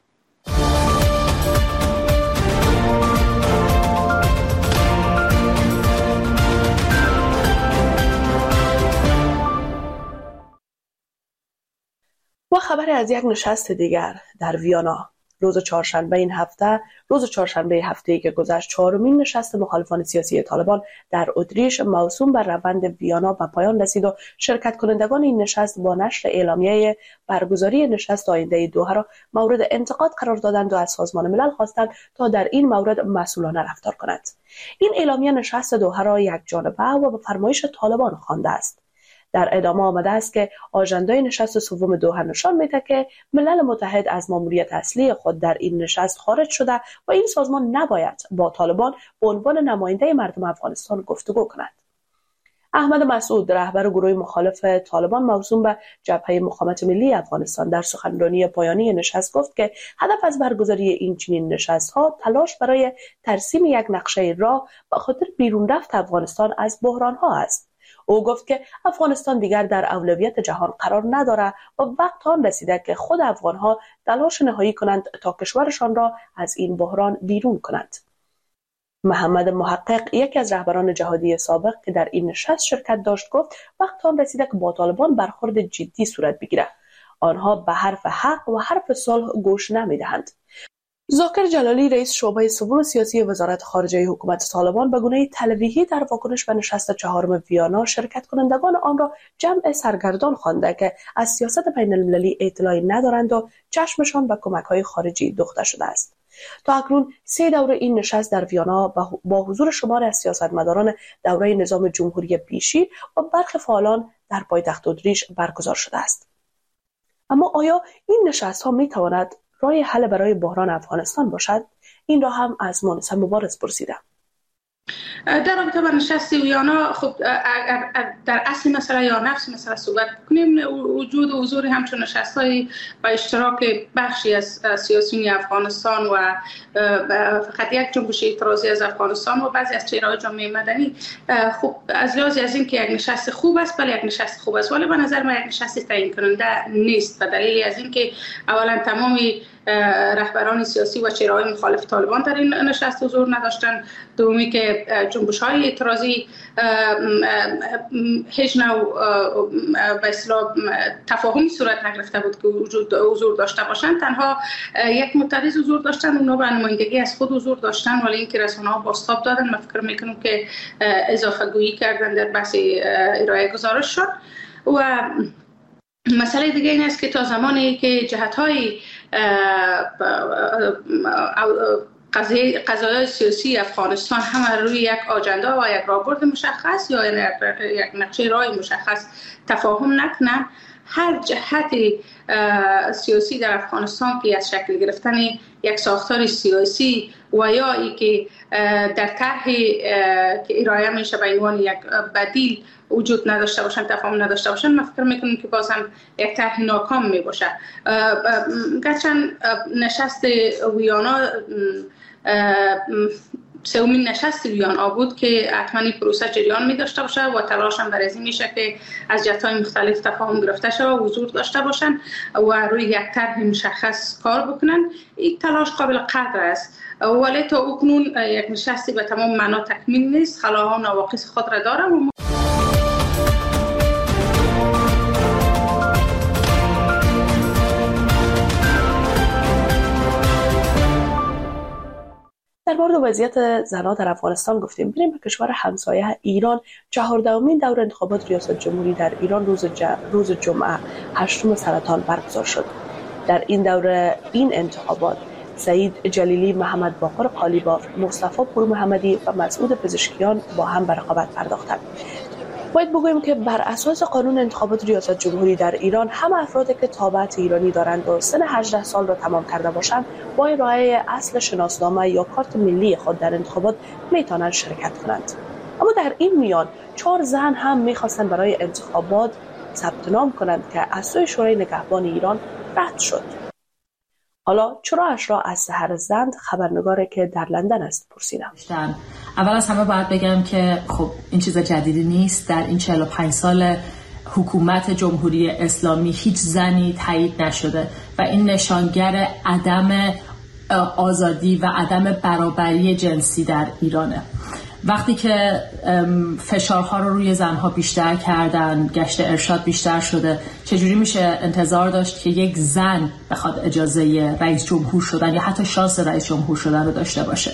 و خبر از یک نشست دیگر در ویانا روز چهارشنبه این هفته روز چهارشنبه هفته‌ای که گذشت چهارمین نشست مخالفان سیاسی طالبان در اتریش موسوم بر روند ویانا به پایان رسید و شرکت کنندگان این نشست با نشر اعلامیه برگزاری نشست آینده دوحه را مورد انتقاد قرار دادند و از سازمان ملل خواستند تا در این مورد مسئولانه رفتار کند. این اعلامیه نشست دوحه را یک جانبه و به فرمایش طالبان خوانده است. در ادامه آمده است که آژندای نشست سوم دوحه نشان می‌دهد که ملل متحد از ماموریت اصلی خود در این نشست خارج شده و این سازمان نباید با طالبان به عنوان نماینده مردم افغانستان گفتگو کند. احمد مسعود رهبر گروه مخالف طالبان موسوم به جبهه مقاومت ملی افغانستان در سخنرانی پایانی نشست گفت که هدف از برگزاری این چنین نشست‌ها تلاش برای ترسیم یک نقشه راه به خاطر بیرون رفت افغانستان از بحران‌ها است. او گفت که افغانستان دیگر در اولویت جهان قرار ندارد و وقت آن رسیده که خود افغان‌ها تلاش نهایی کنند تا کشورشان را از این بحران بیرون کنند. محمد محقق یکی از رهبران جهادی سابق که در این نشست شرکت داشت گفت وقت آن رسیده که با طالبان برخورد جدی صورت بگیرد. آنها به حرف حق و حرف صلح گوش نمی‌دهند. ذاکر جلالی رئیس شعبه سوم سیاسی وزارت خارجه حکومت طالبان به گونه تلویحی در واکنش به نشست چهارم ویانا شرکت کنندگان آن را جمع سرگردان خوانده که از سیاست بین المللی اطلاعی ندارند و چشمشان به کمک‌های خارجی دوخته شده است. تا اکنون سه دوره این نشست در ویانا با حضور شماری از سیاستمداران دوره نظام جمهوری پیشین و برخی فعالان در پایتخت اتریش برگزار شده است. اما آیا این نشست‌ها می‌تواند راه حل برای بحران افغانستان باشد؟ این را هم از مونس مبارز پرسیدم. در رابطه با نشست ویانا خب در اصل مسئله یا نفس مسئله صحبت کنیم، وجود و حضور همچون نشست‌های با اشتراک بخشی از سیاسیون افغانستان و فقط یک جنبش اعتراضی از افغانستان و بعضی از چهره‌های جامعه مدنی خب از لحاظ از این که یک نشست خوب است، بله یک نشست خوب است، ولی به نظر من یک نشست تعیین کننده نیست. به دلیل از این که اولا تمامی رهبران سیاسی و چهره‌های مخالف طالبان در این نشست حضور نداشتند، دومی که جنبش‌های اعتراضی هیچ نوع به اصطلاح تفاهمی صورت نگرفته بود که وجود حضور داشته باشند، تنها یک معترض حضور داشتند، اونا به نمایندگی از خود حضور داشتند، ولی اینکه رسانه‌ها بازتاب دادن. من فکر می‌کنم که اضافه گویی کردن در بحث ارائه گزارش شد. و مسئله دیگه این است که تا زمانی که جهت‌های قضایای سیاسی افغانستان هم روی یک آجنده و یک راهبرد مشخص یا یک نقشه راه مشخص تفاهم نکنند، هر جهت سیاسی در افغانستان که از شکل گرفتن یک ساختار سیاسی و یا ای که در طرح که ارائه میشه به عنوان یک بدیل وجود نداشته باشن، تفاهم نداشته باشن، من فکر میکنم که باز هم یک طرح ناکام می باشه. گرچند نشست ویانا سومین نشست ویانا بود که حتما این پروسه جریان می داشته باشه و تلاش هم برای این میشه که از جهت‌های مختلف تفاهم گرفته شده و حضور داشته باشن و روی یک طرح مشخص کار بکنن. این تلاش قابل قدر است، ولی تا اکنون یک نشستی به تمام معنا تکمیل نیست، خلاها و نواقص خود را داره. و در مورد وضعیت زنان در افغانستان گفتیم. بریم به کشور همسایه ایران. چهاردهمین دور انتخابات ریاست جمهوری در ایران روز ج... روز جمعه هشتم سرطان برگزار شد. در این دوره این انتخابات سعید جلیلی، محمد باقر قالیباف، مصطفی پور محمدی و مسعود پزشکیان با هم به رقابت پرداختند. باید بگوییم که بر اساس قانون انتخابات ریاست جمهوری در ایران همه افرادی که تابعیت ایرانی دارند و سن هجده سال را تمام کرده باشند با ارائه اصل شناسنامه یا کارت ملی خود در انتخابات میتوانند شرکت کنند. اما در این میان چهار زن هم میخواستند برای انتخابات ثبت نام کنند که از سوی شورای نگهبان ایران رد شد. حالا چراش را از سحر زند، خبرنگاری که در لندن است، پرسیدم. اول از همه باید بگم که خب این چیز جدیدی نیست. در این چهل و پنج سال حکومت جمهوری اسلامی هیچ زنی تایید نشده و این نشانگر عدم آزادی و عدم برابری جنسی در ایرانه. وقتی که فشارها رو روی زنها بیشتر کردن، گشت ارشاد بیشتر شده، چجوری میشه انتظار داشت که یک زن بخواد اجازه رئیس جمهور شدن یا حتی شانس رئیس جمهور شدن رو داشته باشه؟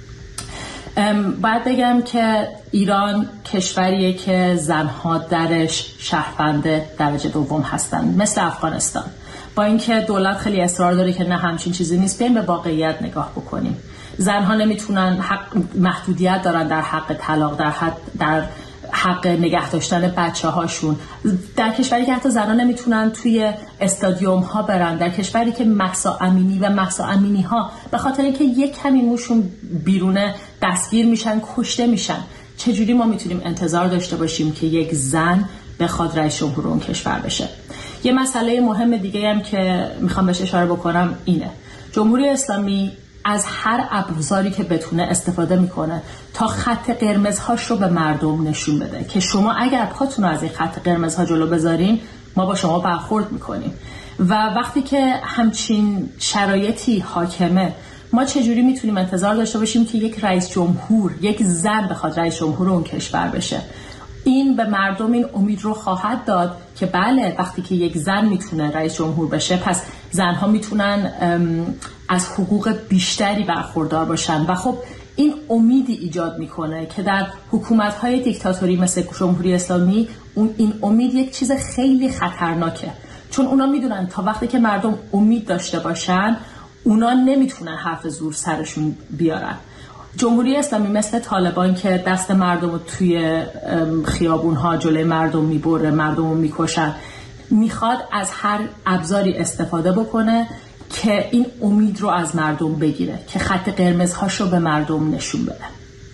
باید بگم که ایران کشوریه که زنها درش شهروند درجه دوم هستن، مثل افغانستان. با اینکه دولت خیلی اصرار داره که نه همچین چیزی نیست، بیایم به واقعیت نگاه بکنیم. زنها نمیتونن، حق محدودیت دارن در حق طلاق، در حق در حق نگه داشتن بچه هاشون. در کشوری که حتی زنها نمیتونن توی استادیوم ها برن، در کشوری که مهسا امینی و مهسا امینی ها به خاطر اینکه یک کمی موشون بیرونه دستگیر میشن، کشته میشن. چجوری ما میتونیم انتظار داشته باشیم که یک زن بخواد رئیس جمهور اون کشور بشه؟ یه مسئله مهم دیگه هم که میخوام بهش اشاره بکنم اینه: جمهوری اسلامی از هر ابزاری که بتونه استفاده میکنه تا خط قرمزهاش رو به مردم نشون بده که شما اگر پاتون رو از این خط قرمزها جلو بذارین ما با شما برخورد میکنیم. و وقتی که همچین شرایطی حاکمه، ما چجوری میتونیم انتظار داشته باشیم که یک رئیس جمهور، یک زن بخواد رئیس جمهور اون کشور بشه؟ این به مردم این امید رو خواهد داد که بله، وقتی که یک زن میتونه رئیس جمهور بشه پس زنها میتونن از حقوق بیشتری برخوردار باشن و خب این امیدی ایجاد میکنه که در حکومت‌های دیکتاتوری مثل جمهوری اسلامی اون این امید یک چیز خیلی خطرناکه، چون اونا میدونن تا وقتی که مردم امید داشته باشن اونا نمیتونن حرف زور سرشون بیارن. جمهوری اسلامی مثل طالبان که دست مردم رو توی خیابون‌ها جلوی مردم میبره، مردم رو میکشن، میخواد از هر ابزاری استفاده بکنه که این امید رو از مردم بگیره، که خط قرمزهاش رو به مردم نشون بده.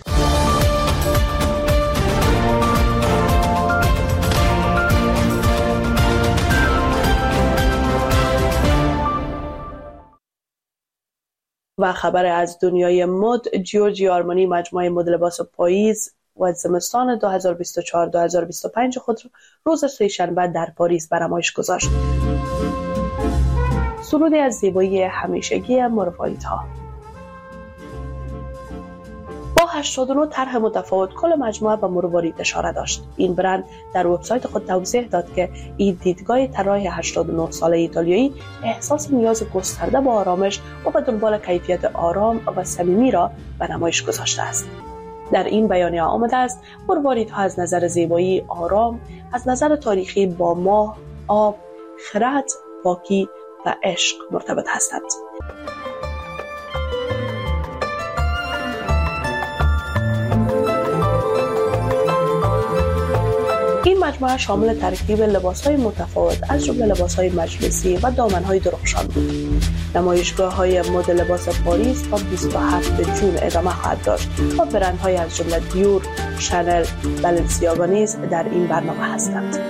و خبر از دنیای مد: جورجی آرمانی مجموعه مد لباس پاییز و زمستان دو هزار و بیست و چهار دو هزار و بیست و پنج خود روز سه‌شنبه در پاریس به نمایش گذاشت. سرودی از زیبایی همیشگی مرواریدها. با هشتاد و نه طرح متفاوت کل مجموعه به مروارید اشاره داشت. این برند در وبسایت خود توضیح داد که این دیدگاه طراح هشتاد و نه ساله ایتالیایی احساس نیاز گسترده با آرامش و به دنبال کیفیت آرام و صمیمی را به نمایش گذاشته است. در این بیانیه آمده است مرواریدها از نظر زیبایی آرام، از نظر تاریخی با ماه، آب، خرد، پاکی و عشق مرتبط هستند. این مجموعه شامل ترکیب لباس‌های متفاوت از جمله لباس‌های مجلسی و دامن‌های درخشان بود. نمایشگاه‌های مد لباس پاریس تا بیست و هفتم جون ادامه خواهد داشت و برندهای از جمله دیور، شانل، بلنسیاگا نیز در این برنامه هستند.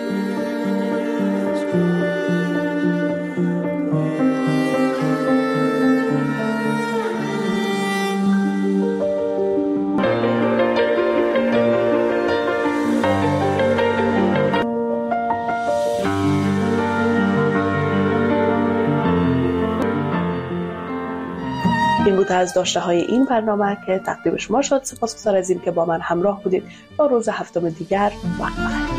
این بود از داشته های این برنامه که تقدیم شما شد. سپاسگزار از این که با من همراه بودید. تا روز هفتم دیگر وقت بخیر.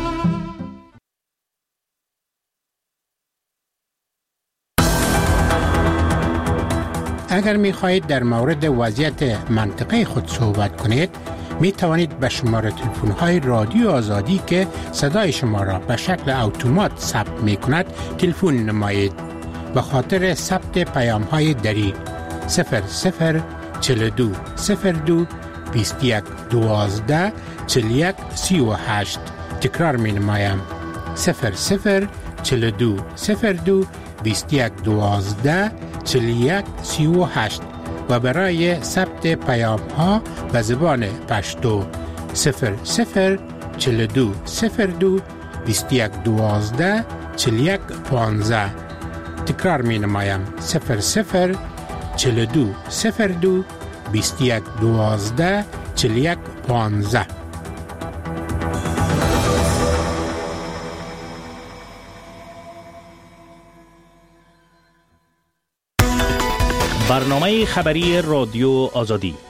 اگر می خواهید در مورد وضعیت منطقه خود صحبت کنید، می توانید به شماره تلفن های رادیو آزادی که صدای شما را به شکل اتومات ثبت می کند تلفن نمایید. به خاطر ثبت پیام های دری صفر صفر چهل و دو صفر دو بیست و یک دوازده چهل و یک سی و هشت. تکرار می نمایم صفر صفر چهل و دو صفر دو بیست و یک دوازده چهل و یک سی و هشت و برای ثبت پیام ها به زبان پشتو صفر صفر چهل و دو صفر دو بیست و یک دوازده چهل و یک پانزده. تکرار می نمایم صفر صفر چهل و دو صفر دو بیست و یک دوازده چهل و یک پانزده. برنامه خبری رادیو آزادی